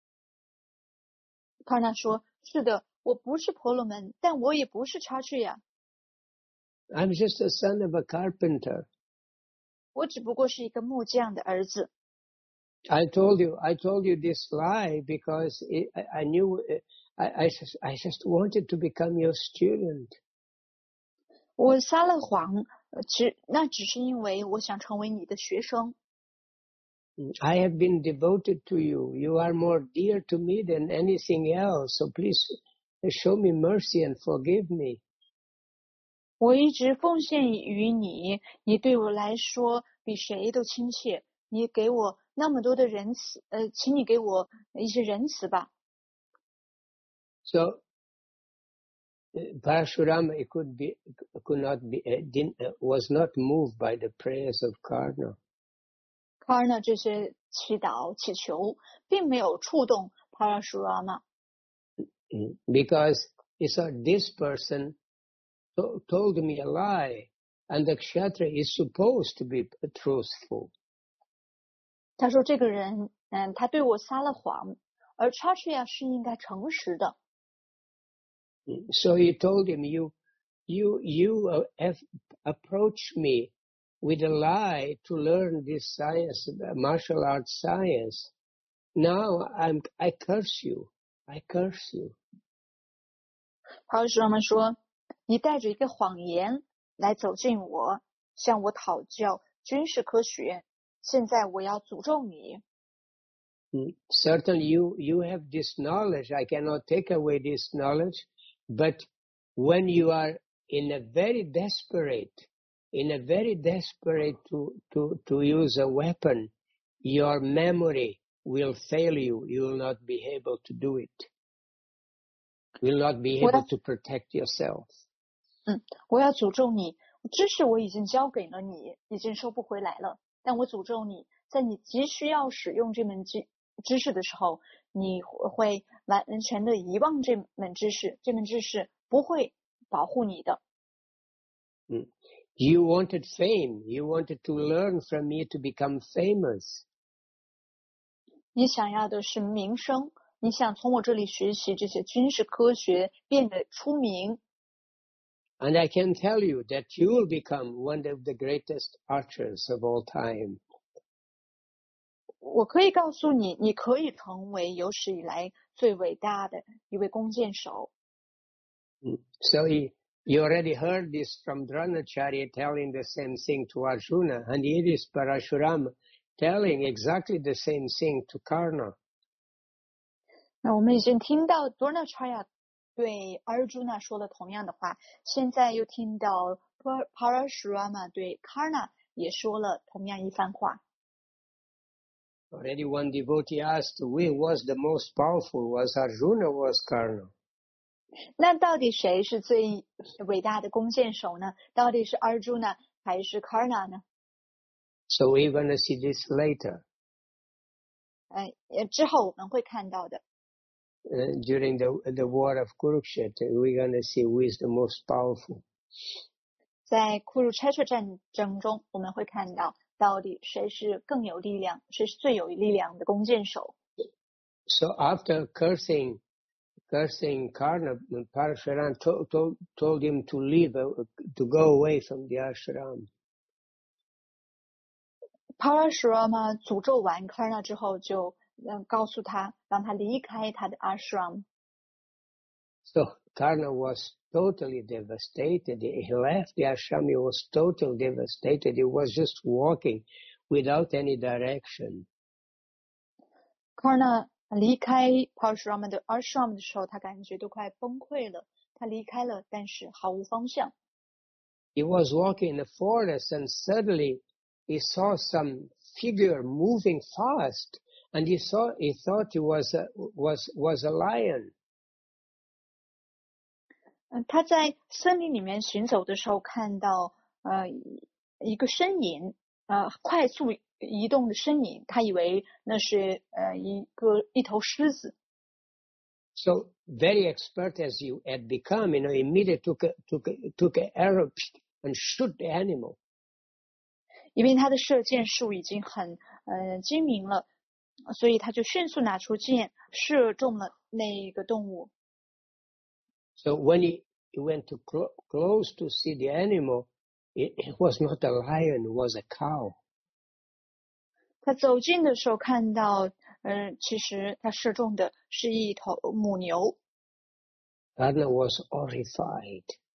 Karna 说：“是的，我不是婆罗门，但我也不是Kshatriya。 I'm just a son of a carpenter. 我只不过是一个木匠的儿子。” I told you this lie because I knew I just wanted to become your student. 我撒了谎，那只是因为我想成为你的学生。 I have been devoted to you. You are more dear to me than anything else. So please show me mercy and forgive me. 我一直奉献于你，你对我来说比谁都亲切。你给我那么多的仁慈，请你给我一些仁慈吧。 So Parashurama was not moved by the prayers of Karna. Karna 这些祈求，并没有触动 Parashurama。 Because he said, this person told me a lie, and the Kshatriya is supposed to be truthful. 他说这个人，他对我撒了谎， 而 Kshatriya 是应该诚实的。 So he told him, you have approached me with a lie to learn this science, martial arts science. Now I curse you. I curse you. Parashurama 说，你带着一个谎言来走近我，向我讨教军事科学，现在我要诅咒你。 Certainly you have this knowledge. I cannot take away this knowledge. But when you are in a very desperate to use a weapon, your memory will fail you. You will not be able to do it. You will not be able to protect yourself. 我要诅咒你，知识我已经交给了你，已经收不回来了。但我诅咒你，在你急需要使用这门知识的时候，你会完全的遗忘这门知识，这门知识不会保护你的。 You wanted fame. You wanted to learn from me to become famous. 你想要的是名声，你想从我这里学习这些军事科学，变得出名。 And I can tell you that you will become one of the greatest archers of all time. 我可以告诉你，你可以成为有史以来最伟大的一位弓箭手。 So you already heard this from Dronacharya telling the same thing to Arjuna, and here is Parashurama telling exactly the same thing to Karna. 那我们已经听到 Dronacharya 对 Arjuna 说了同样的话，现在又听到 Parashurama 对 Karna 也说了同样一番话。 Already one devotee asked, who was the most powerful? Was Arjuna or was Karna? 那到底谁是最伟大的弓箭手呢？到底是 Arjuna 还是 Karna 呢？ So we're going to see this later. 之后我们会看到的。 During the war of Kurukshetra, we're going to see who is the most powerful. 在库鲁差错战争中，我们会看到到底谁是更有力量，谁是最有力量的弓箭手。 So after cursing Karna, Parashuram told him to leave, to go away from the ashram. Parashurama 诅咒完 Karna 之后，就告诉他，让他离开他的 ashram。 So Karna was totally devastated. He left the ashram. He was totally devastated. He was just walking without any direction. Karna 离开 Parashurama 的 ashram 的时候，他感觉都快崩溃了。他离开了，但是毫无方向。 He was walking in the forest, and suddenly he saw some figure moving fast, and he thought it was a lion. 他在森林里面行走的时候，看到一个身影，快速移动的身影，他以为那是一头狮子。 So very expert as you had become, immediately took an arrow and shoot the animal. 因为他的射箭术已经很精明了，所以他就迅速拿出箭，射中了那个动物。 So when he went too close to see the animal, it was not a lion, it was a cow. 他走近的时候看到，其实他射中的是一头母牛。 Karna was horrified.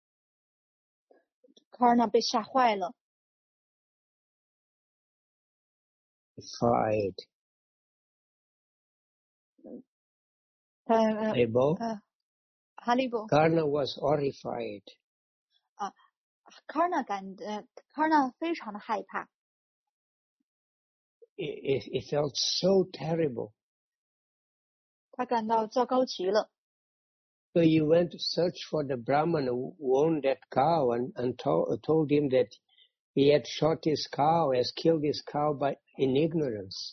Karna 被吓坏了。 Horrified. Haribo. Karna was horrified. Karna 非常的害怕。 It felt so terrible. 他感到糟糕极了。 So he went to search for the Brahman who owned that cow and told him that he had shot his cow, has killed his cow in ignorance.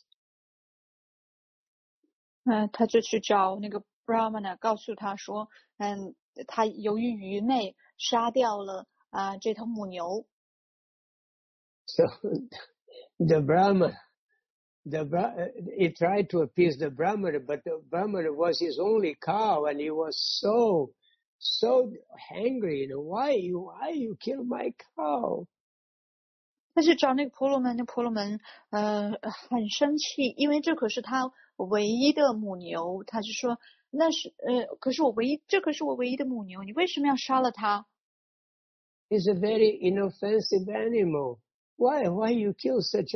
他就去找那个 Brahmana， 告诉他说，他由于愚昧杀掉了这头母牛。 So the Brahman he tried to appease the Brahmana, but the Brahmana was his only cow, and he was so angry. Why you kill my cow? 他去找那个婆罗门，那婆罗门很生气，因为这可是他唯一的母牛。他就说，这可是我唯一的母牛，你为什么要杀了它？ It's a very inoffensive animal. Why you kill such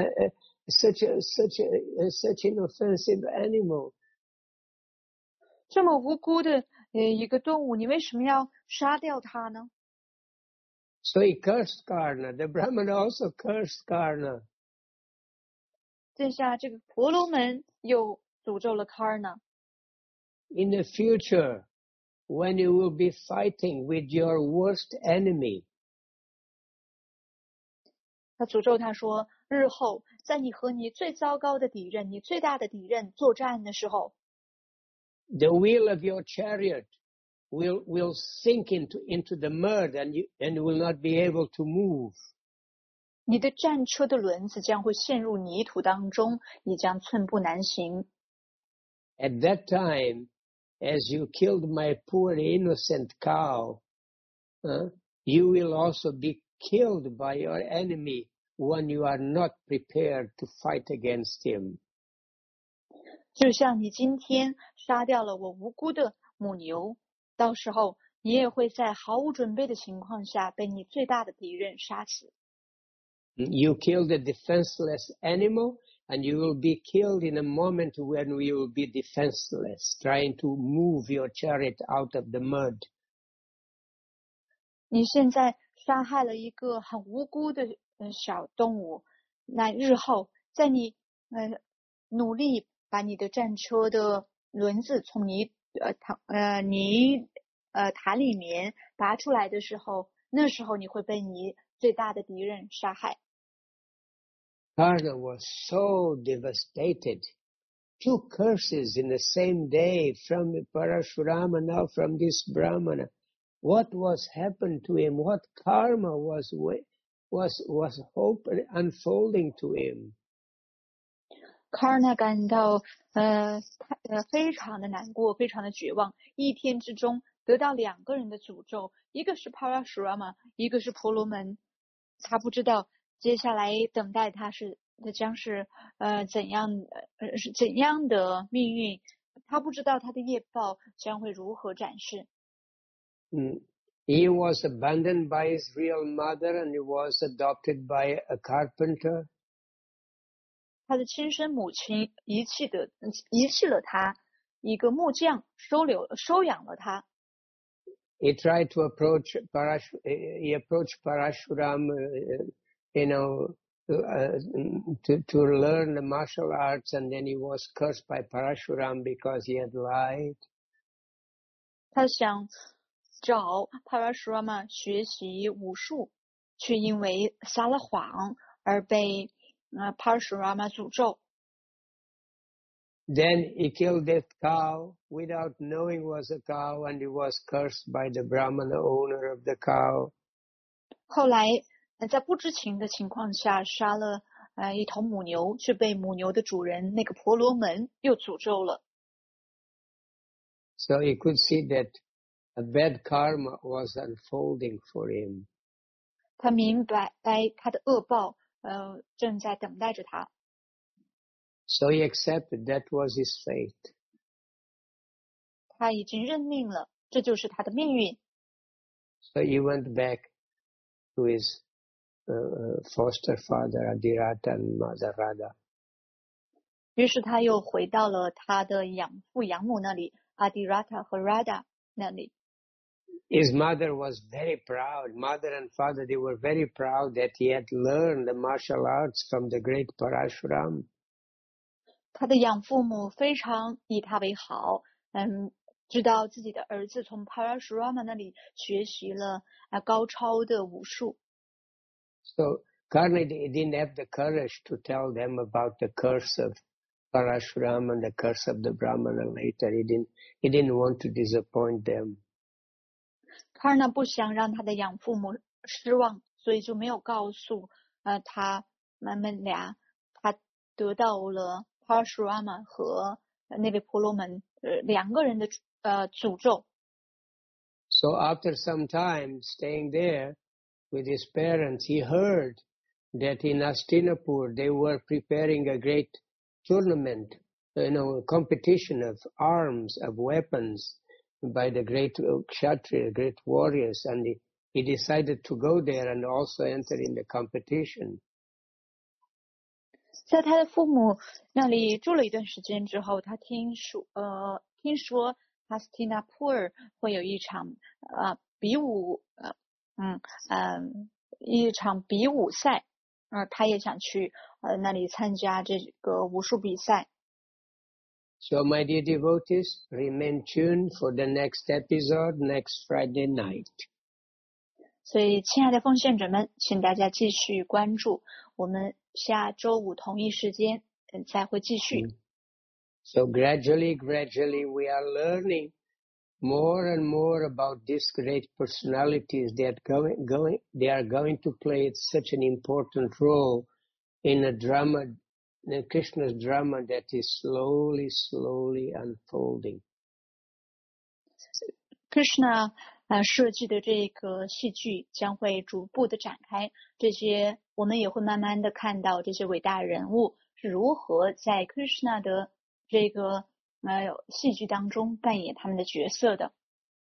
inoffensive animal? 这么无辜的一个动物，你为什么要杀掉它呢？ So he cursed Karna. The Brahmana also cursed Karna. 这下这个婆罗门又诅咒了 Karna。 In the future, when you will be fighting with your worst enemy, 他诅咒他说，日后在你和你最糟糕的敌人、你最大的敌人作战的时候， the wheel of your chariot will sink into the mud, and you will not be able to move. 你的战车的轮子将会陷入泥土当中，你将寸步难行。 At that time, as you killed my poor innocent cow, you will also be killed by your enemy when you are not prepared to fight against him. 就像你今天杀掉了我无辜的母牛，到时候你也会在毫无准备的情况下被你最大的敌人杀死。 You killed a defenseless animal, and you will be killed in a moment when you will be defenseless, trying to move your chariot out of the mud. 你现在杀害了一个很无辜的小动物，那日后在你努力把你的战车的轮子从塔里面拔出来的时候，那时候你会被你最大的敌人杀害。 Karna was so devastated. 2 curses in the same day from Parashurama, now from this Brahmana. What was happened to him? What karma was unfolding to him? Karna 感到非常的难过，非常的绝望。一天之中得到2个人的诅咒，一个是 Parashurama， 一个是婆罗门。他不知道接下来等待他将是怎样的命运，他不知道他的业报将会如何展示。 He was abandoned by his real mother, and he was adopted by a carpenter. 他的亲生母亲遗弃了他，一个木匠收养了他。 He tried to approach Parashuram, to learn the martial arts, and then he was cursed by Parashuram because he had lied. 他想找 Parashurama 学习武术，却因为撒了谎而被Parashurama 诅咒。 Then he killed that cow without knowing it was a cow, and he was cursed by the Brahmana owner of the cow. 后来在不知情的情况下杀了一头母牛，却被母牛的主人那个婆罗门又诅咒了。 So he could see that a bad karma was unfolding for him. 他明白他的恶报正在等待着他。 So he accepted that was his fate. 他已经认命了，这就是他的命运。 So he went back to his foster father Adhirata and Mother Radha. 于是他又回到了他的养父养母那里， Adhirata 和 Radha 那里。 His mother was very proud. Mother and father, they were very proud that he had learned the martial arts from the great Parashuram. 他的养父母非常以他为豪，知道自己的儿子从 Parashurama 那里学习了高超的武术。 So Karna didn't have the courage to tell them about the curse of Parashuram and the curse of the Brahmana later. He didn't want to disappoint them. Karna 不想让他的养父母失望，所以就没有告诉他们俩他得到了 Parashurama 和那位婆罗门两个人的诅咒。 So after some time staying there with his parents, he heard that in Hastinapur they were preparing a great tournament, competition of arms, of weapons by the great Kshatriya, great warriors, and he decided to go there and also enter in the competition. 在他的父母那里住了一段时间之后，他听说Hastinapur 会有一场比武一场比武赛，他也想去那里参加这个武术比赛。 So my dear devotees, remain tuned for the next episode next Friday night. 所以，亲爱的奉献者们，请大家继续关注，我们下周五同一时间再会继续。 So gradually, we are learning more and more about these great personalities that they are going to play such an important role in a drama, in Krishna's drama that is slowly unfolding. Krishna 设计的这个戏剧将会逐步的展开，这些我们也会慢慢的看到这些伟大人物是如何在 Krishna 的这个戏剧当中扮演他们的角色的。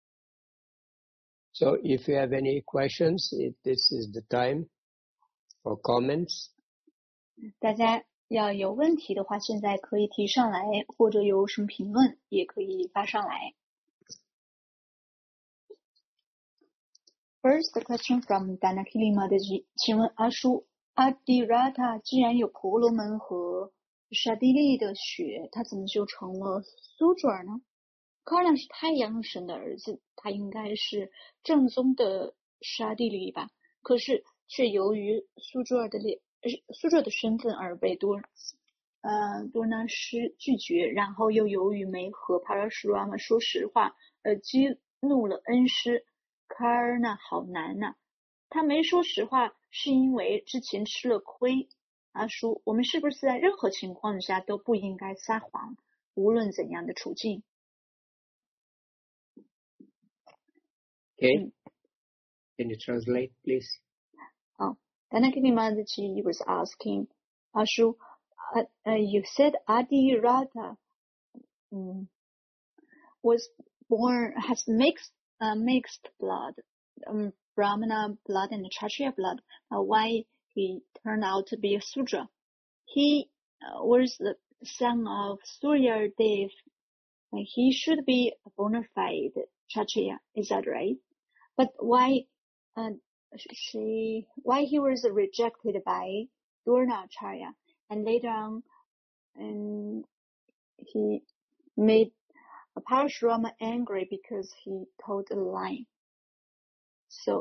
So if you have any questions, this is the time for comments. 大家要有问题的话，现在可以提上来，或者有什么评论也可以发上来。First, the question from Danakili Mataji. 请问阿叔，阿迪拉塔既然有婆罗门和沙地利的血，他怎么就成了苏准呢？ Karna 是太阳神的儿子，他应该是正宗的沙地利吧？可是却由于苏准的身份而被多纳师拒绝，然后又由于没和 Parashurama 说实话，激怒了恩师。Karna 好难呐，他没说实话是因为之前吃了亏。阿叔，我们是不是在任何情况下都不应该撒谎，无论怎样的处境？ Okay. Can you translate, please? Danakini Mataji was asking, Ashu, you said Adi Radha has mixed blood, Brahmana blood and Kshatriya blood. Why he turned out to be a Sudra? He was the son of Surya Dev. He should be a bona fide Kshatriya. Is that right? But why he was rejected by Dronacharya, and later on, and he made Parashurama angry because he told a lie. So,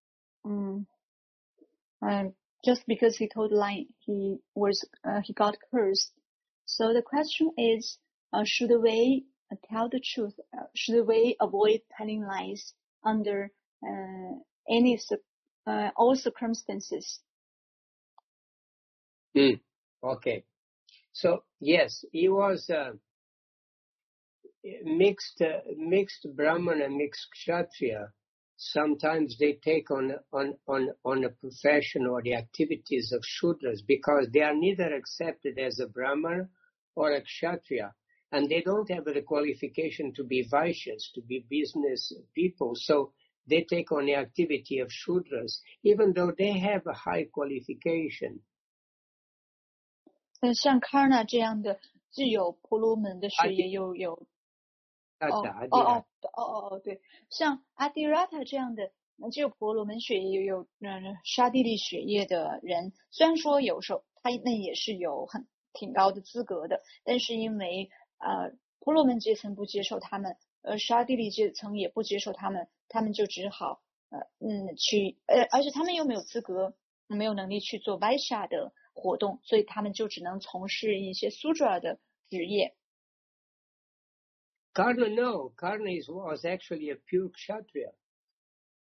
just because he told a lie, he got cursed. So the question is, should we tell the truth? Should we avoid telling lies under all circumstances? Okay. So yes, he was mixed Brahman and mixed Kshatriya. Sometimes they take on a profession or the activities of Shudras because they are neither accepted as a Brahman or a Kshatriya, and they don't have the qualification to be Vaishyas, to be business people. So they take on the activity of Shudras, even though they have a high qualification. 像 Karna 这样的，既有婆罗门的血液，又有对，像阿迪拉塔这样的，既有婆罗门血液，又有沙地利血液的人，虽然说有时候他那也是有挺高的资格的，但是因为婆罗门阶层不接受他们，沙地利阶层也不接受他们，他们就只好而且他们又没有资格，没有能力去做 Vaishya 的活动，所以他们就只能从事一些 Sudra 的职业。 Karna was actually a pure Kshatriya.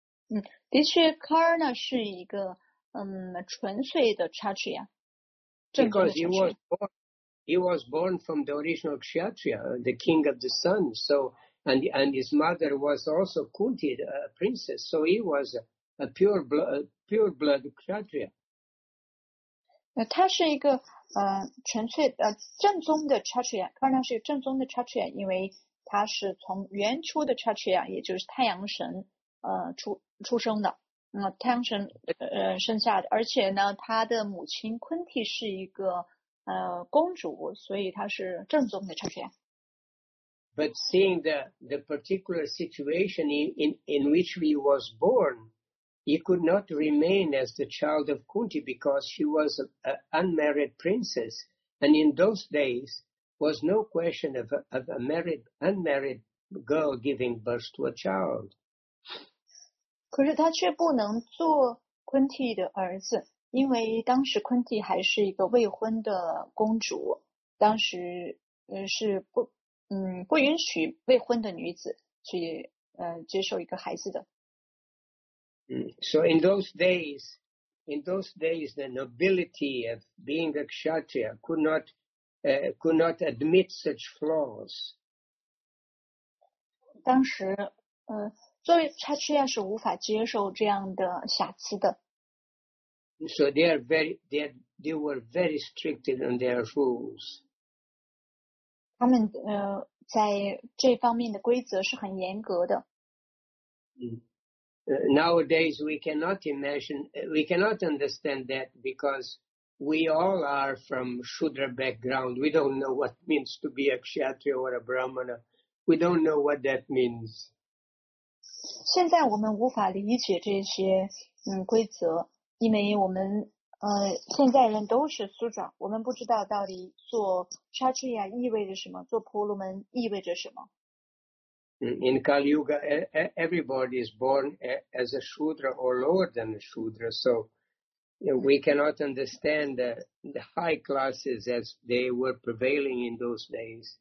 的确 Karna 是一个纯粹的 Kshatriya. 正宗 because 的 kshatriya。 he was born from the original kshatriya, the king of the sun. So and his mother was also Kunti, a princess. So he was a pure blood kshatriya. 他是一个纯粹正宗的 kshatriya，Karna 是正宗的 kshatriya，因为他是从原初的 kshatriya，也就是太阳神出生的，太阳神生下的，而且呢，他的母亲昆蒂是一个公主，所以他是正宗的 kshatriya。 But seeing the particular situation in which he was born, he could not remain as the child of Kunti because she was an unmarried princess. And in those days, was no question of a unmarried girl giving birth to a child. 可是他却不能做昆蒂的儿子，因为当时昆蒂还是一个未婚的公主，当时是不允许未婚的女子去接受一个孩子的。 So in those days, the nobility of being a kshatriya could not admit such flaws. 当时作为 kshatriya 是无法接受这样的瑕疵的。 So they were very strict in their rules. 他们在这方面的规则是很严格的。 Nowadays, we cannot understand that because we all are from Shudra background. We don't know what it means to be a kshatriya or a brahmana. We don't know what that means. 现在我们无法理解这些规则，因为我们现在人都是 Sudra， 我们不知道到底做 kshatriya 意味着什么，做婆罗门意味着什么。 In Kali Yuga, everybody is born as a Shudra or lower than a Shudra. So we cannot understand the high classes as they were prevailing in those days.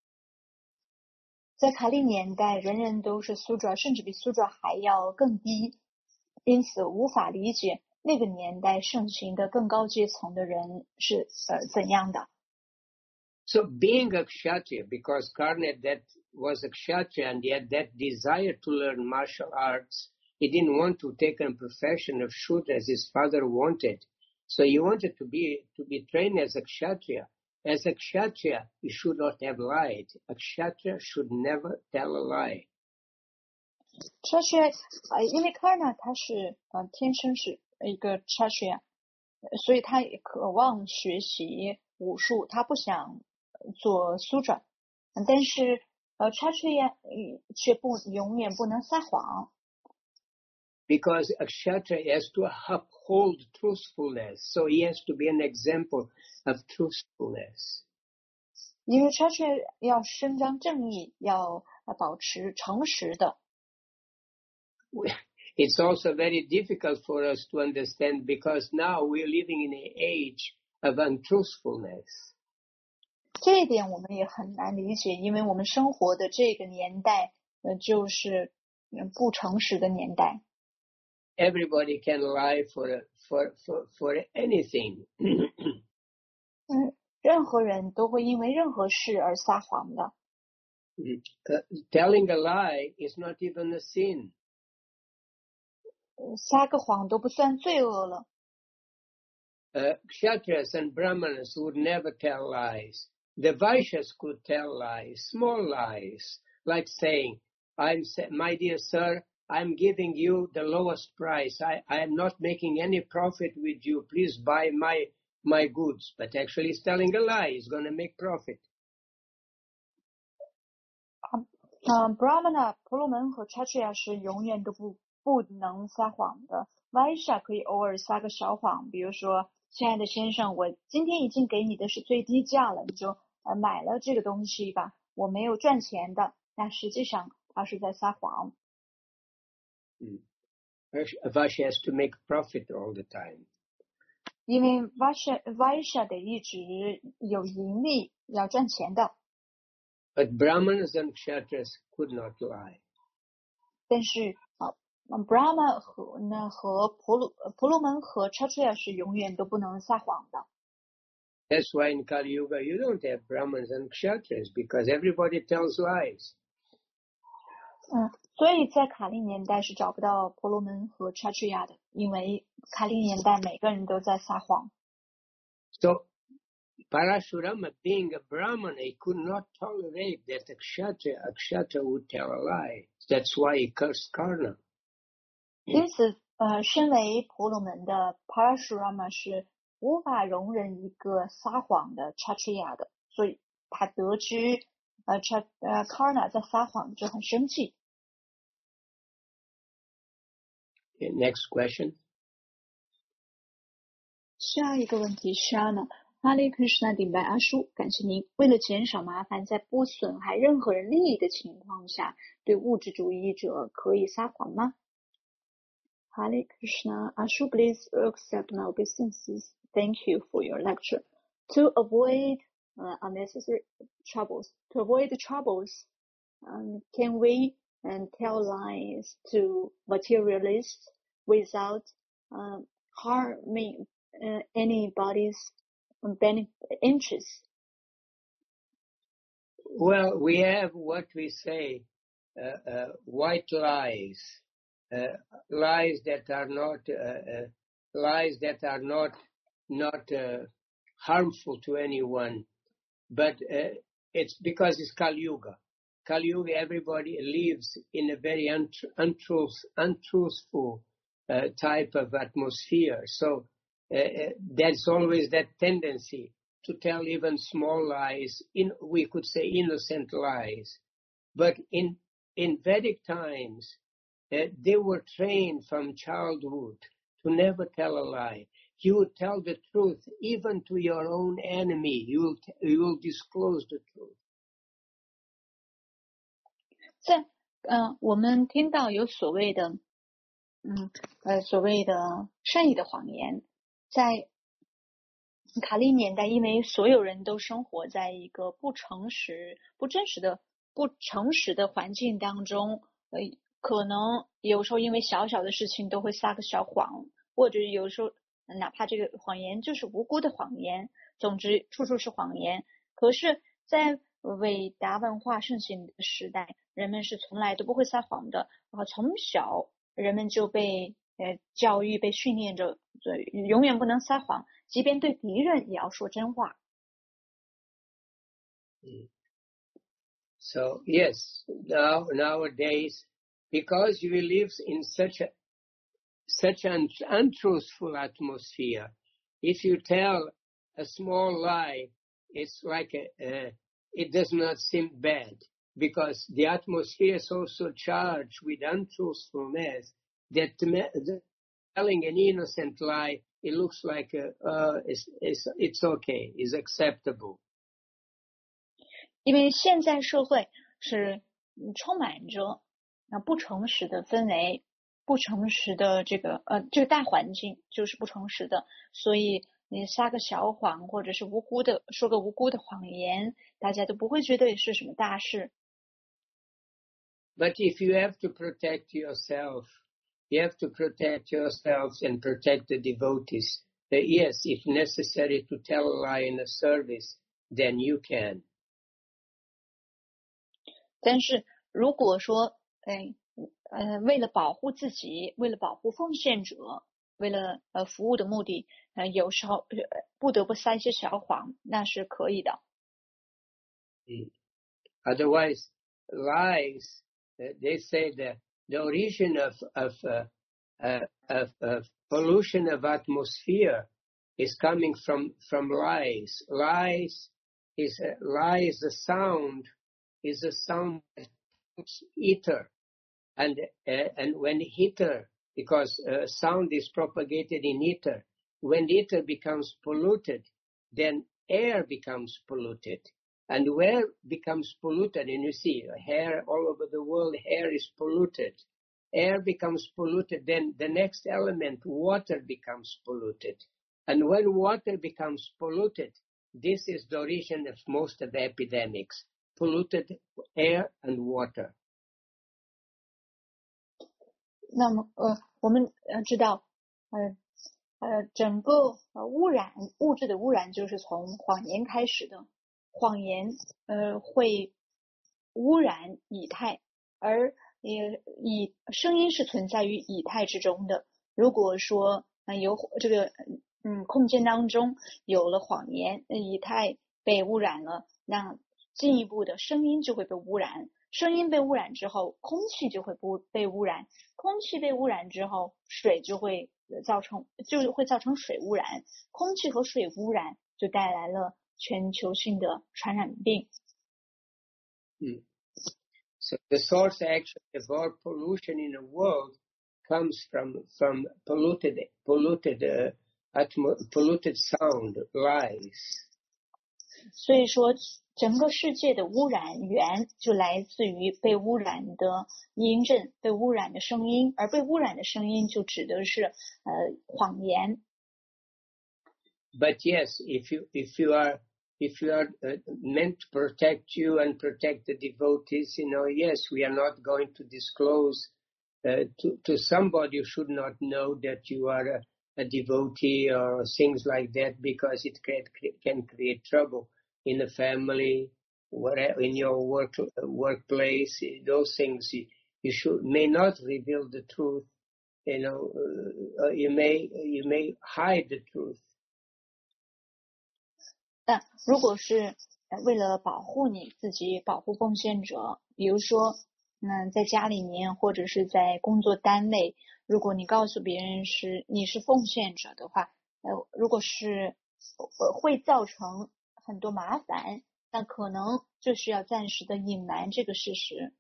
在卡利年代，人人都是 Sudra， 甚至比 Sudra 还要更低，因此无法理解那个年代盛行的更高阶层的人是怎样的。 So being a kshatriya, because Karna that was a kshatriya and he had that desire to learn martial arts, he didn't want to take a profession of shudra as his father wanted. So he wanted to be trained as a kshatriya. As a kshatriya, he should not have lied. A kshatriya should never tell a lie. kshatriya 因为 Karna 他是天生是一个 kshatriya， 所以他也渴望学习武术，他不想做 Sudra， 但是kshatriya 却永远不能撒谎。 Because a kshatriya has to uphold truthfulness, so he has to be an example of truthfulness. 因为 kshatriya 要伸张正义，要保持诚实的。 It's also very difficult for us to understand because now we're living in an age of untruthfulness. 这一点我们也很难理解，因为我们生活的这个年代就是不诚实的年代。 Everybody can lie for anything. 任何人都会因为任何事而撒谎的。 Telling a lie is not even a sin. 撒个谎都不算罪恶了。 Kshatriyas and Brahmanas would never tell lies. The Vaishyas could tell lies, small lies, like saying, my dear sir, I'm giving you the lowest price. I am not making any profit with you. Please buy my goods. But actually he's telling a lie. He's going to make profit. Brahmana 婆罗门和 Kshatriya 是永远都不能撒谎的。Vaishya 可以偶尔撒个小谎，比如说，亲爱的先生，我今天已经给你的是最低价了，你就买了这个东西吧，我没有赚钱的。但实际上他是在撒谎。 Vaishya has to make profit all the time. 因为 Vaishya 得一直有盈利，要赚钱的。 But Brahmanas and Kshatriyas could not lie. 但是Brahma 和婆罗门和 Kshatriya 是永远都不能撒谎的。 That's why in Kali Yuga you don't have Brahmins and Kshatriyas because everybody tells lies. 所以在卡利年代是找不到婆罗门和 Kshatriya 的，因为卡利年代每个人都在撒谎。 So Parashurama, being a Brahman, he could not tolerate that a Kshatriya would tell a lie. That's why he cursed Karna. 因此，身为婆罗门的 Parashurama 是无法容忍一个撒谎的 Kshatriya 的，所以他得知Karna 在撒谎就很生气。 Okay, next question. 下一个问题是呢，哈利克什纳顶白阿叔，感谢您。为了减少麻烦，在不损害任何人利益的情况下，对物质主义者可以撒谎吗？ Hare Krishna, Ashu, please accept my obeisances. Thank you for your lecture. To avoid unnecessary troubles, can we tell lies to materialists without harming anybody's interests? Well, we have what we say, white lies. Lies that are not harmful to anyone, but it's because it's Kali Yuga. Kali Yuga, everybody lives in a very untruthful type of atmosphere. So there's always that tendency to tell even small lies. We could say innocent lies, but in Vedic times. They were trained from childhood to never tell a lie. You will tell the truth even to your own enemy. You will disclose the truth. 在我们听到有所谓的善意的谎言，在卡利年代，因为所有人都生活在一个不诚实的环境当中，可能有时候因为小小的事情都会撒个小谎，或者有时候哪怕这个谎言就是无辜的谎言，总之处处是谎言。可是在伟达文化盛行的时代，人们是从来都不会撒谎的，从小人们就被教育被训练着，永远不能撒谎，即便对敌人也要说真话。 So yes, nowadays, because we live in such an untruthful atmosphere, if you tell a small lie, it's like it does not seem bad, because the atmosphere is also charged with untruthfulness that telling an innocent lie, it looks like it's okay, it's acceptable. 因为现在社会是充满着不诚实的氛围，不诚实的这个大环境就是不诚实的，所以你撒个小谎或者是说个无辜的谎言，大家都不会觉得是什么大事。 But if you have to protect yourself, you have to protect yourselves and protect the devotees. Yes, if necessary to tell a lie in a service, then you can. 但是如果说为了保护自己，为了保护奉献者，为了服务的目的，有时候不得不撒一些小谎，那是可以的。 Otherwise, lies. They say that the origin of pollution of atmosphere is coming from lies. Lies is a sound. Is a sound ether, and when ether, because sound is propagated in ether, when ether becomes polluted, then air becomes polluted, and where becomes polluted, and you see hair all over the world, hair is polluted, air becomes polluted, then the next element, water, becomes polluted, and when water becomes polluted, this is the origin of most of the epidemics. Polluted air and water. 那么我们知道整个污染物质的污染就是从谎言开始的。谎言会污染以太，而声音是存在于以太之中的。如果说有这个空间当中有了谎言，以太被污染了，那进一步的声音就会被污染。声音被污染之后，空气就会被污染。空气被污染之后，水就会造成水污染。空气和水污染就带来了全球性的传染病。 So the source actually of all pollution in the world comes from polluted sound, lies. 所以说，整个世界的污染源就来自于被污染的音振、被污染的声音，而被污染的声音就指的是谎言。 But yes, if you are meant to protect you and protect the devotees, yes, we are not going to disclose to somebody who should not know that you are a devotee or things like that, because it can create trouble in the family, whatever, in your workplace. Those things you may not reveal the truth. You may hide the truth. 但如果是为了保护你自己，保护奉献者，比如说在家里面或者是在工作单位，如果你告诉别人你是奉献者的话，如果是会造成很多麻烦，那可能就需要暂时的隐瞒这个事实。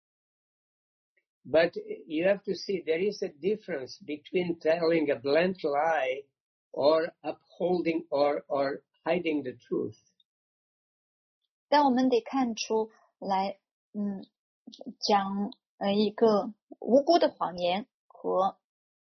But you have to see there is a difference between telling a blunt lie or upholding or hiding the truth. 但我们得看出来，讲一个无辜的谎言和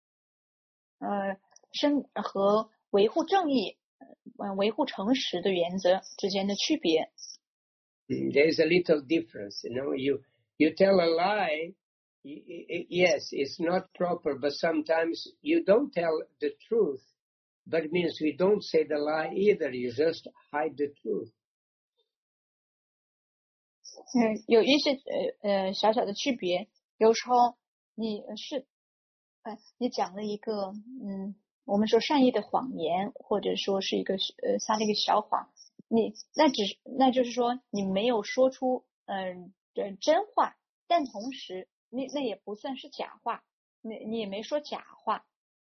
维护正义、维护诚实的原则之间的区别。 There's a little difference, you tell a lie, yes, it's not proper, but sometimes you don't tell the truth, but it means we don't say the lie either, you just hide the truth. 有一些小小的区别。有时候你讲了一个我们说善意的谎言，或者说是撒了一个小谎，那就是说你没有说出真话，但同时那也不算是假话，你也没说假话。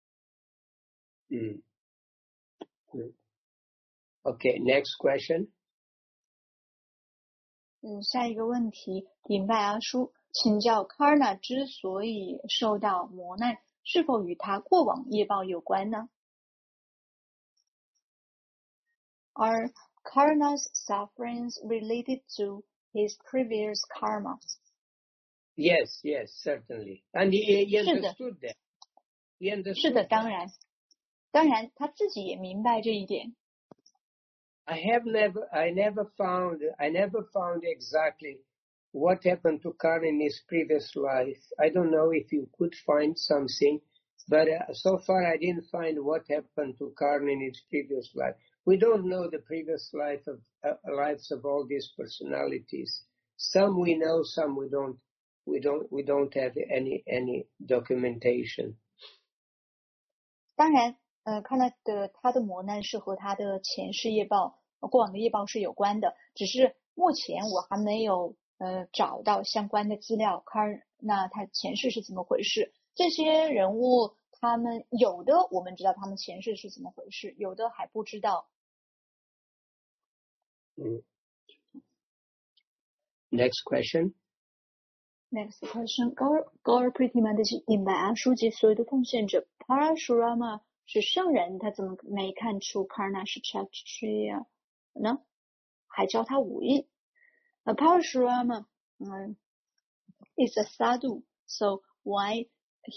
Okay, next question. 下一个问题，顶拜阿叔，请教 Karna 之所以受到磨难，是否与他过往业报有关呢？ Are Karna's sufferings related to his previous karma? Yes, certainly. And he understood that. He understood 是的，当然他自己也明白这一点。 I never found exactly what happened to Karna in his previous life. I don't know if you could find something, but so far I didn't find what happened to Karna in his previous life. We don't know the previous lives of all these personalities. Some we know, some we don't. We don't have any documentation. 当然看来他的磨难是和他的前世业报、过往的业报是有关的，只是目前我还没有找到相关的资料。那他前世是怎么回事？这些人物他们有的我们知道他们前世是怎么回事，有的还不知道。 Next question. Next question. Gaur Prithima 的顶白阿书及所有的奉献者 Parashurama 是圣人，他怎么没看出 Karna 是 Kshatriya 呢？还教他武艺。Parashurama is a sadhu, so why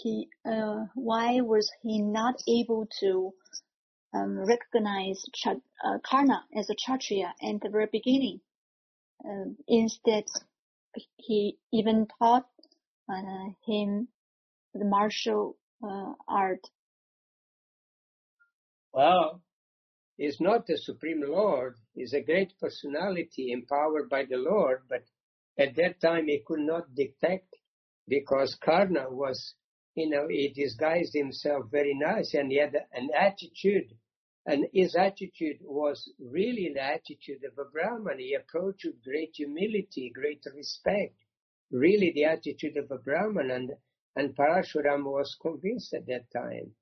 was he not able to recognize Karna as a Kshatriya at the very beginning? Instead, he even taught him the martial art. Well, he's not the Supreme Lord. He's a great personality empowered by the Lord, but at that time he could not detect because Karna was, he disguised himself very nice and he had an attitude. And his attitude was really the attitude of a Brahman. He approached with great humility, great respect, really the attitude of a Brahman. And Parashurama was convinced at that time.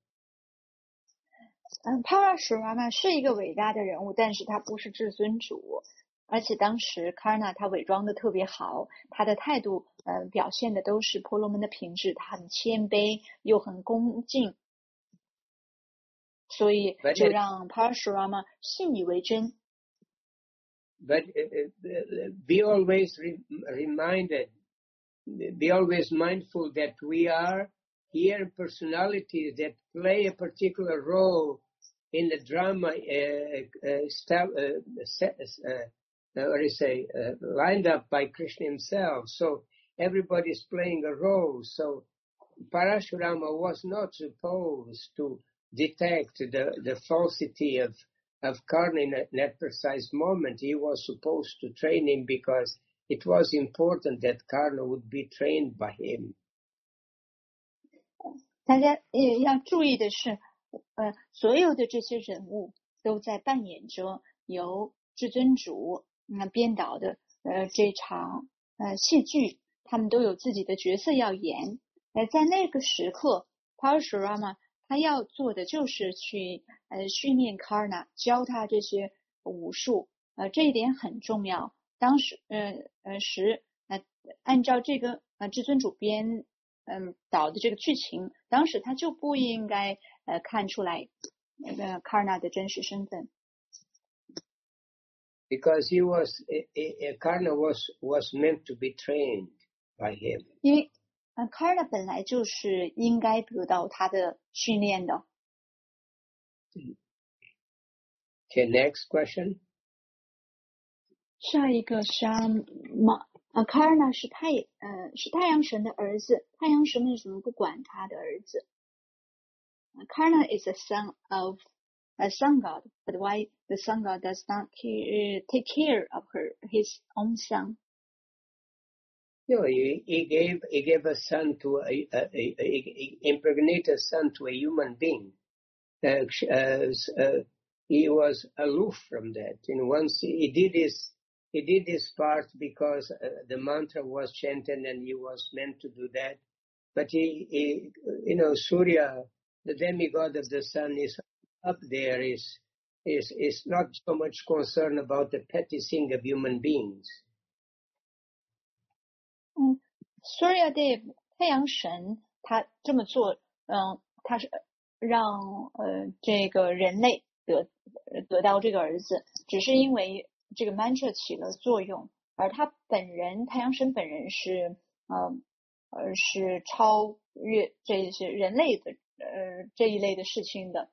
Parashurama 是一个伟大的人物，但是他不是至尊主。而且当时 Karna 他伪装的特别好，他的态度表现的都是婆罗门的品质，他很谦卑又很恭敬，所以就让 Parashurama 信以为真。 But be always reminded, be always mindful that we are here personalities that play a particular role in the drama lined up by Krishna himself. So everybody's playing a role. So Parashurama was not supposed to detect the falsity of Karna in that precise moment. He was supposed to train him because it was important that Karna would be trained by him. 大家也要注意的是，所有的这些人物都在扮演着由至尊主编导的这场戏剧，他们都有自己的角色要演。在那个时刻 Parashurama 他要做的就是去训练 Karna， 教他这些武术，这一点很重要。当时按照这个至尊主编导的这个剧情，当时他就不应该看出来那个 Karna 的真实身份。 Because Karna was meant to be trained by him. 因为Karna 本来就是应该得到他的训练的。 Okay, next question. 下一个是Karna 是太阳神的儿子，太阳神为什么不管他的儿子？Karna is a son of a sun god, but why the sun god does not take care of his own son? He gave a son to he impregnated a son to a human being. He was aloof from that. Once he did his part because the mantra was chanted and he was meant to do that. But he Surya, the demigod of the sun, is up there, is not so much concerned about the petty thing of human beings. Surya Dev 太阳神他这么做，他是让这个人类得到这个儿子，只是因为这个 mantra 起了作用，而他本人太阳神本人是超越这些人类的这一类的事情的。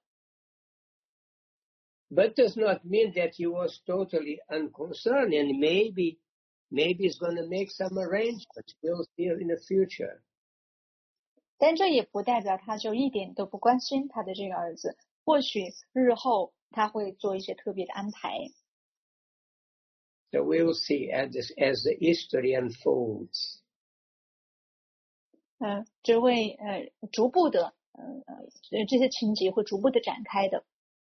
But does not mean that he was totally unconcerned, and maybe he's going to make some arrangements. We'll see in the future. 但这也不代表他就一点都不关心他的这个儿子，或许日后他会做一些特别的安排。 So we will see as the history unfolds. 这会逐步的这些情节会逐步的展开的。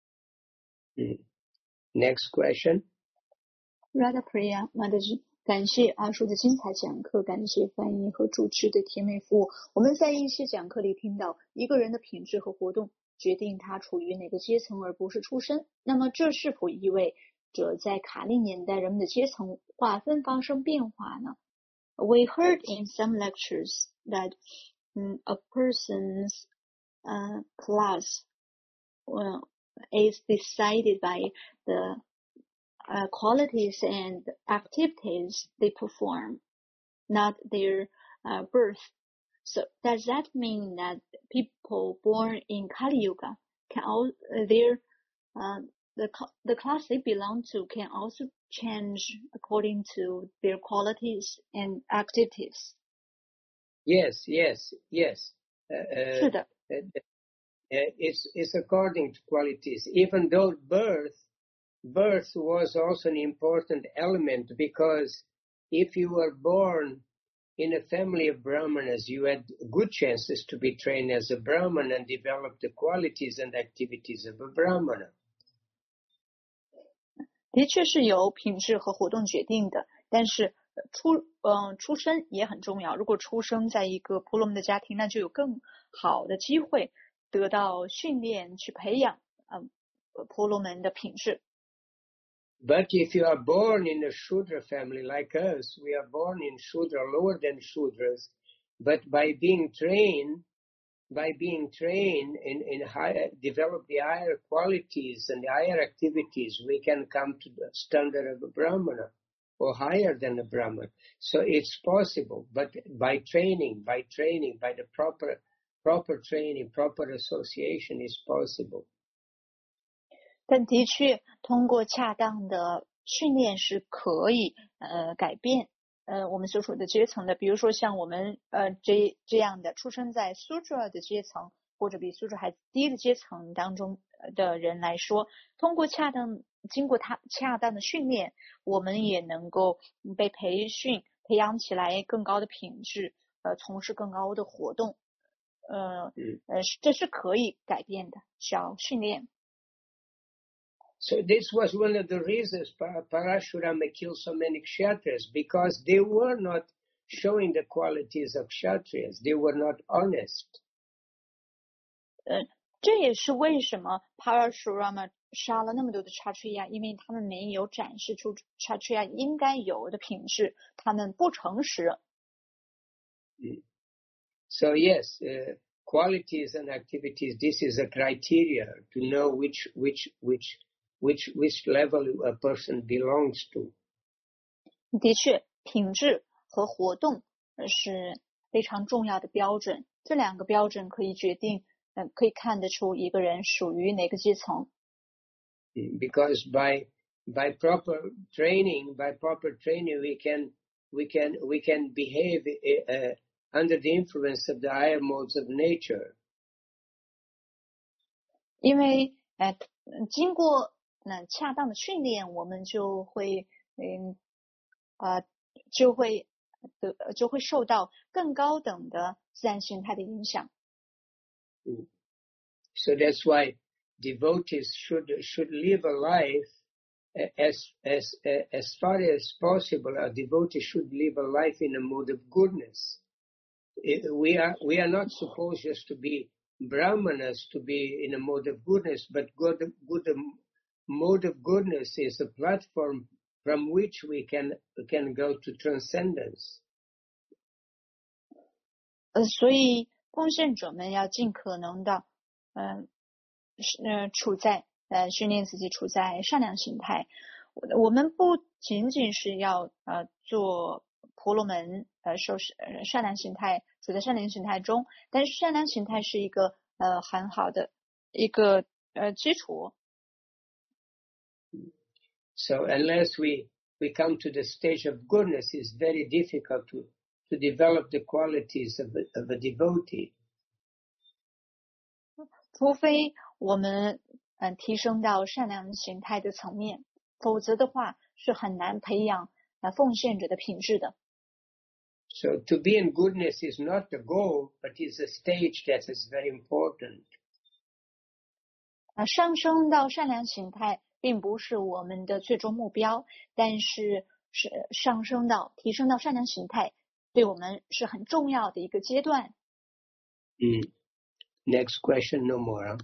Next question. Radha Priya Mataji， 感谢阿叔的精彩讲课，感谢翻译和主持的甜美服务。我们在一些讲课里听到，一个人的品质和活动决定他处于哪个阶层，而不是出身。那么这是否意味着在卡利年代人们的阶层划分发生变化呢？ We heard in some lectures that a person's class is decided by the qualities and activities they perform, not their birth. So does that mean that people born in Kali Yuga can the class they belong to can also change according to their qualities and activities? Yes. 是的。 it's according to qualities. Even though birth was also an important element, because if you were born in a family of Brahmanas, you had good chances to be trained as a Brahman and develop the qualities and activities of a Brahmana. 的确是由品质和活动决定的，但是出生也很重要。如果出生在一个婆罗门的家庭，那就有更好的机会得到训练，去培养婆罗门的品质。 But if you are born in a Shudra family like us, we are born in Shudra, lower than Shudras, but by being trained in higher, develop the higher qualities and the higher activities, we can come to the standard of a Brahmana or higher than a Brahman. So it's possible, but by training, by the proper training, proper association is possible. 但的确，通过恰当的训练是可以改变我们所处的阶层的。比如说像我们这样的出生在 Sudra 的阶层，或者比 Sudra 还低的阶层当中的人来说，经过恰当的训练，我们也能够被培养起来更高的品质，从事更高的活动。这是可以改变的，需要训练。 So this was one of the reasons Parashurama killed so many Kshatriyas, because they were not showing the qualities of Kshatriyas. They were not honest. 这也是为什么 Parashurama 杀了那么多的 Kshatriya， 因为他们没有展示出 Kshatriya 应该有的品质，他们不诚实。 So yes, qualities and activities, this is a criteria to know which level a person belongs to. 的确，品质和活动是非常重要的标准。这两个标准可以决定，可以看得出一个人属于哪个阶层。 Because by proper training, we can behave under the influence of the higher modes of nature. 因为经过恰当的训练，我们就会受到更高等的自然形态的影响。 So that's why devotees should live a life as far as possible. A devotee should live a life in a mode of goodness. We are not supposed just to be Brahmanas to be in a mode of goodness, but mode of goodness is a platform from which we can go to transcendence. 所以奉献者们要尽可能的处在训练自己处在善良形态。我们不仅仅是要做婆罗门受善良形态，处在善良形态中，但是善良形态是一个很好的一个基础。 So unless we come to the stage of goodness, it's very difficult to develop the qualities of a devotee. 除非我们提升到善良形态的层面，否则的话是很难培养奉献者的品质的。 So to be in goodness is not the goal, but is a stage that is very important. 上升到善良形态并不是我们的最终目标，但是提升到善良形态对我们是很重要的一个阶段。 Next question, no more.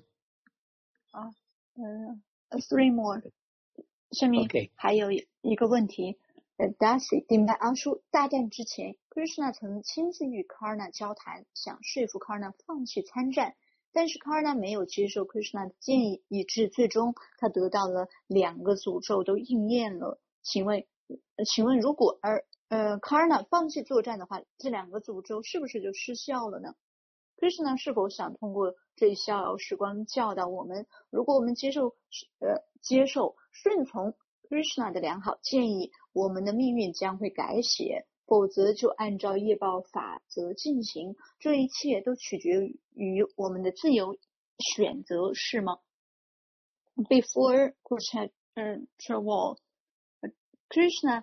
Three more. 下面还有一个问题。Darcy 顶白阿叔大战之前 ，Krishna 曾亲自与 Karna 交谈，想说服 Karna 放弃参战，但是 Karna 没有接受 Krishna 的建议，以致最终他得到了2个诅咒都应验了。请问如果Karna 放弃作战的话，这2个诅咒是不是就失效了呢？ Krishna 是否想通过这一逍遥时光教导我们，如果我们接受顺从 Krishna 的良好建议，我们的命运将会改写，否则就按照业报法则进行。这一切都取决于我们的自由选择，是吗 ？Before Krishna travel, Krishna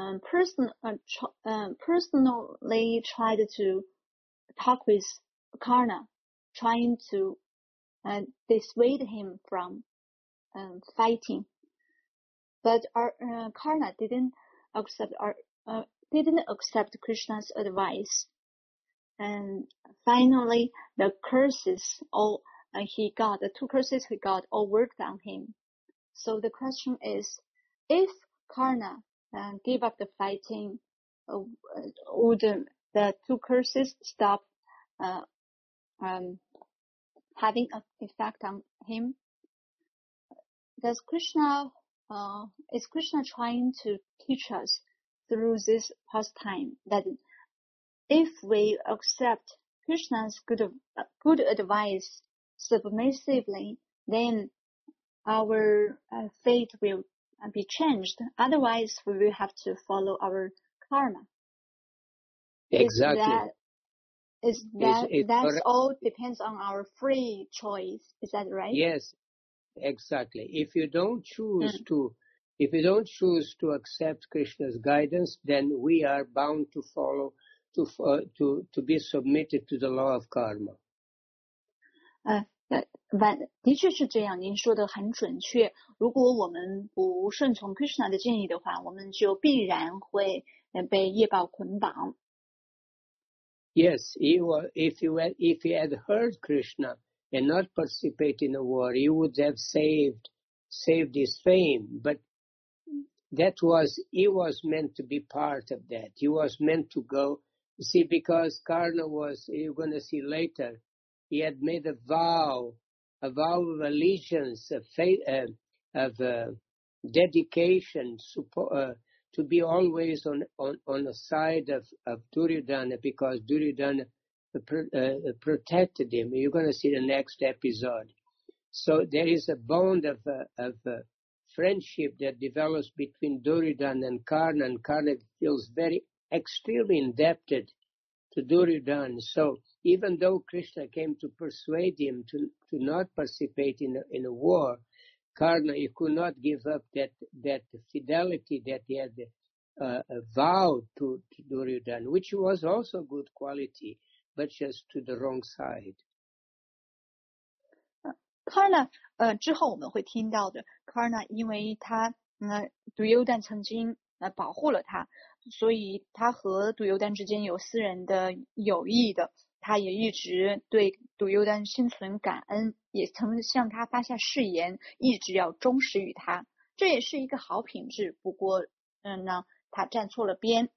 personally tried to talk with Karna, trying to dissuade him from fighting. But Karna didn't accept Krishna's advice, and finally the two curses he got all worked on him. So the question is, if Karna gave up the fighting, would the two curses stop having an effect on him? Is Krishna trying to teach us through this pastime that if we accept Krishna's good advice submissively, then our fate will be changed. Otherwise, we will have to follow our karma. Exactly. That's all depends on our free choice. Is that right? Yes, exactly. If you don't choose to accept Krishna's guidance, then we are bound to follow, to be submitted to the law of karma. 的确是这样，您说的很准确。如果我们不顺从 Krishna 的建议的话，我们就必然会被业报捆绑。 Yes, if he had heard Krishna and not participate in the war, he would have saved his fame. But he was meant to be part of that. He was meant to go. You see, because Karna was, you're going to see later, he had made a vow of allegiance, of faith, of dedication, to be always on the side of Duryodhana, because Duryodhana protected him. You're going to see the next episode. So there is a bond of friendship that develops between Duryodhana and Karna feels extremely indebted to Duryodhana. So even though Krishna came to persuade him to not participate in a war, Karna, he could not give up that fidelity that he had vowed to Duryodhana, which was also good quality, but just to the wrong side. Karna 之后我们会听到的 Karna 因为他Duryodhana 曾经保护了他，所以他和Duryodhana之间有私人的友谊的。他也一直对Duryodhana心存感恩，也曾向他发下誓言，一直要忠实于他。这也是一个好品质。不过，他站错了边。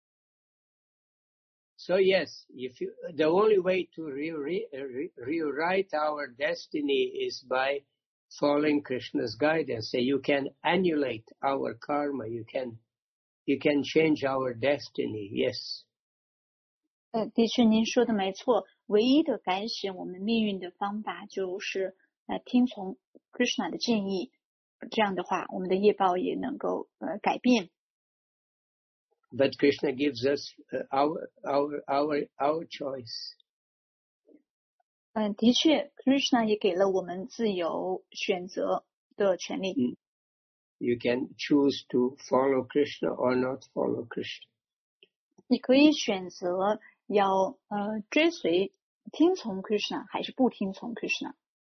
So yes, the only way to rewrite our destiny is by following Krishna's guidance. So you can annihilate our karma. You can change our destiny. Yes. 的确，您说的没错。唯一的改写我们命运的方法就是听从 Krishna 的建议。这样的话，我们的业报也能够改变。 But Krishna gives us our choice. 的确 ，Krishna 也给了我们自由选择的权利。 You can choose to follow Krishna or not follow Krishna. 你可以选择要追随听从 Krishna 还是不听从 Krishna。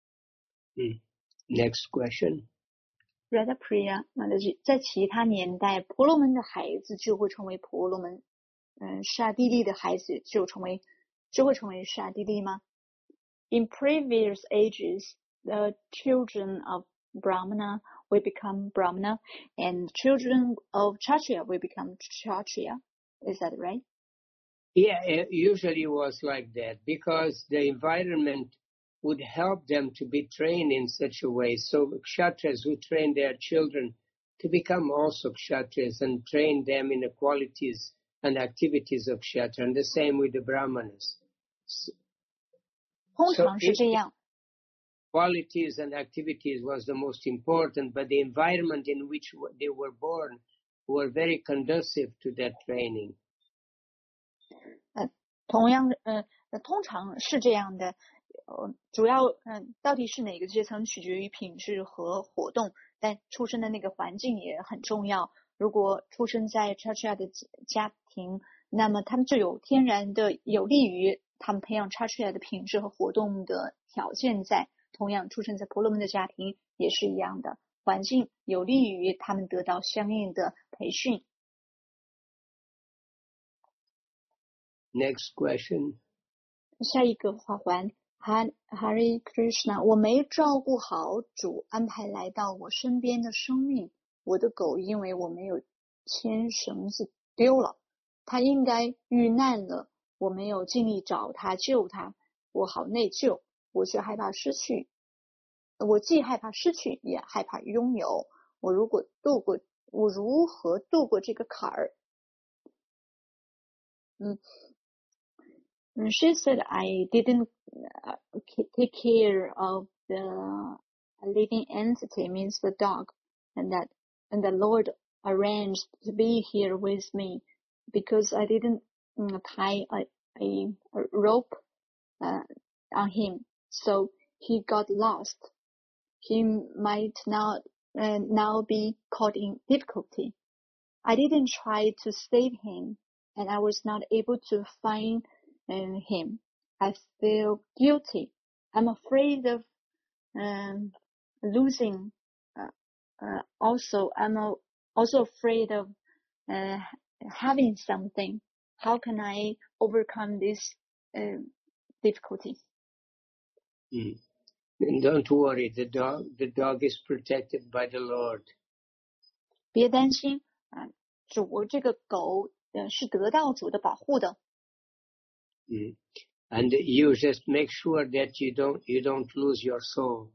Next question. Radha Priya， 在其他年代，婆罗门的孩子就会成为婆罗门，刹帝利的孩子就会成为刹帝利吗 ？In previous ages, the children of Brahmana will become Brahmana, and children of Kshatriya will become Kshatriya. Is that right? Yeah, it usually was like that because the environment would help them to be trained in such a way. So Kshatriyas would train their children to become also Kshatriyas and train them in the qualities and activities of Kshatriya, and the same with the Brahmanas. 通常是这样。 Qualities and activities was the most important, but the environment in which they were born were very conducive to that training. 通常是这样的， 主要到底是哪个阶层取决于品质和活动，但出生的那个环境也很重要。如果出生在 Chacha 的家庭，那么他们就有天然的有利于他们培养 Chacha 的品质和活动的条件在。同样，出生在婆罗门的家庭也是一样的，环境有利于他们得到相应的培训。 Next question. 下一个花环 Hare Krishna， 我没照顾好主安排来到我身边的生命。我的狗因为我没有牵绳子丢了，它应该遇难了，我没有尽力找它救它，我好内疚，我却害怕失去。我既害怕失去，也害怕拥有。我如何度过这个坎儿？She said, I didn't take care of the living entity, means the dog, and the Lord arranged to be here with me because I didn't tie a rope on him, so he got lost. He might not now be caught in difficulty. I didn't try to save him, and I was not able to find him. I feel guilty. I'm afraid of losing. I'm also afraid of having something. How can I overcome this difficulty? And don't worry, the dog is protected by the Lord. 别担心主这个狗是得到主的保护的。 And you just make sure that you don't lose your soul.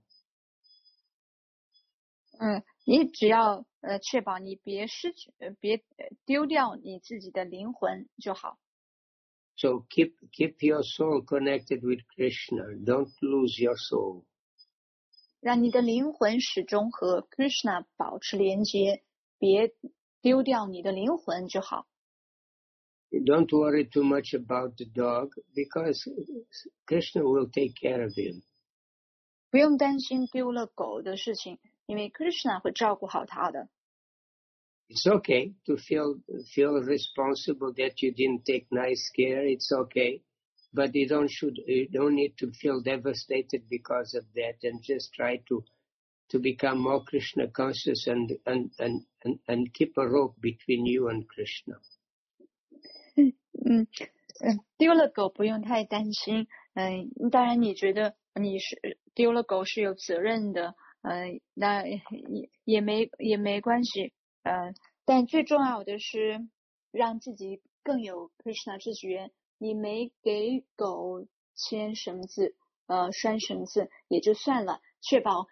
你只要确保你别丢掉你自己的灵魂就好。 So keep your soul connected with Krishna. Don't lose your soul. 让你的灵魂始终和 Krishna 保持连接，别丢掉你的灵魂就好。 Don't worry too much about the dog because Krishna will take care of him. 不用担心丢了狗的事情，因为 Krishna 会照顾好它的。 It's okay to feel responsible that you didn't take nice care. It's okay. But you don't need to feel devastated because of that, and just try to become more Krishna conscious and keep a rope between you and Krishna. 丢了狗不用太担心。当然你觉得你是丢了狗是有责任的，那也没关系。但最重要的是让自己更有 Krishna 知觉。你没给狗牵绳子，拴绳子也就算了，确保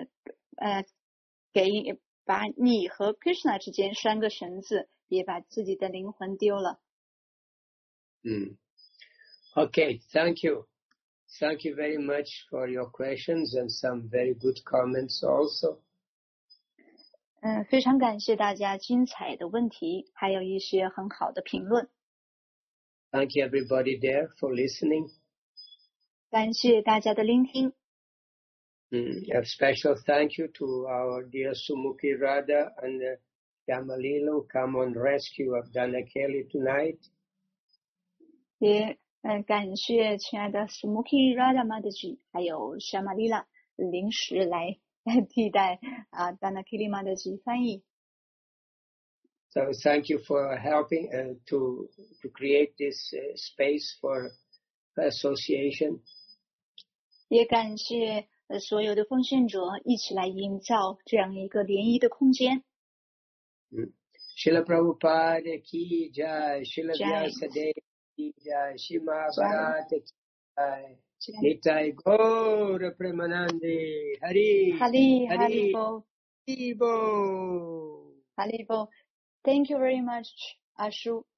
把你和 Krishna 之间拴个绳子，别把自己的灵魂丢了。 Okay, thank you. Thank you very much for your questions and some very good comments also. 非常感谢大家精彩的问题，还有一些很好的评论。 Thank you everybody there for listening. 感谢大家的聆听。 A special thank you to our dear Sumukhi Radha and Yamalila who come on rescue of Dana Kelly tonight. 也感谢亲爱的 Sumukhi Radha Mataji 还有 Shamalila 临时来替代Dana Kelly Mataji 翻译。 So thank you for helping to create this space for association. 也感谢所有的奉献者一起来营造这样一个联谊的空间。 Srila Prabhupada ki jai, Srila Vyasadeva ki jai, Shima Bharata ki jai, Nitai Gaura Premanande, Hari Haribo. Haribo. Thank you very much, Ashu.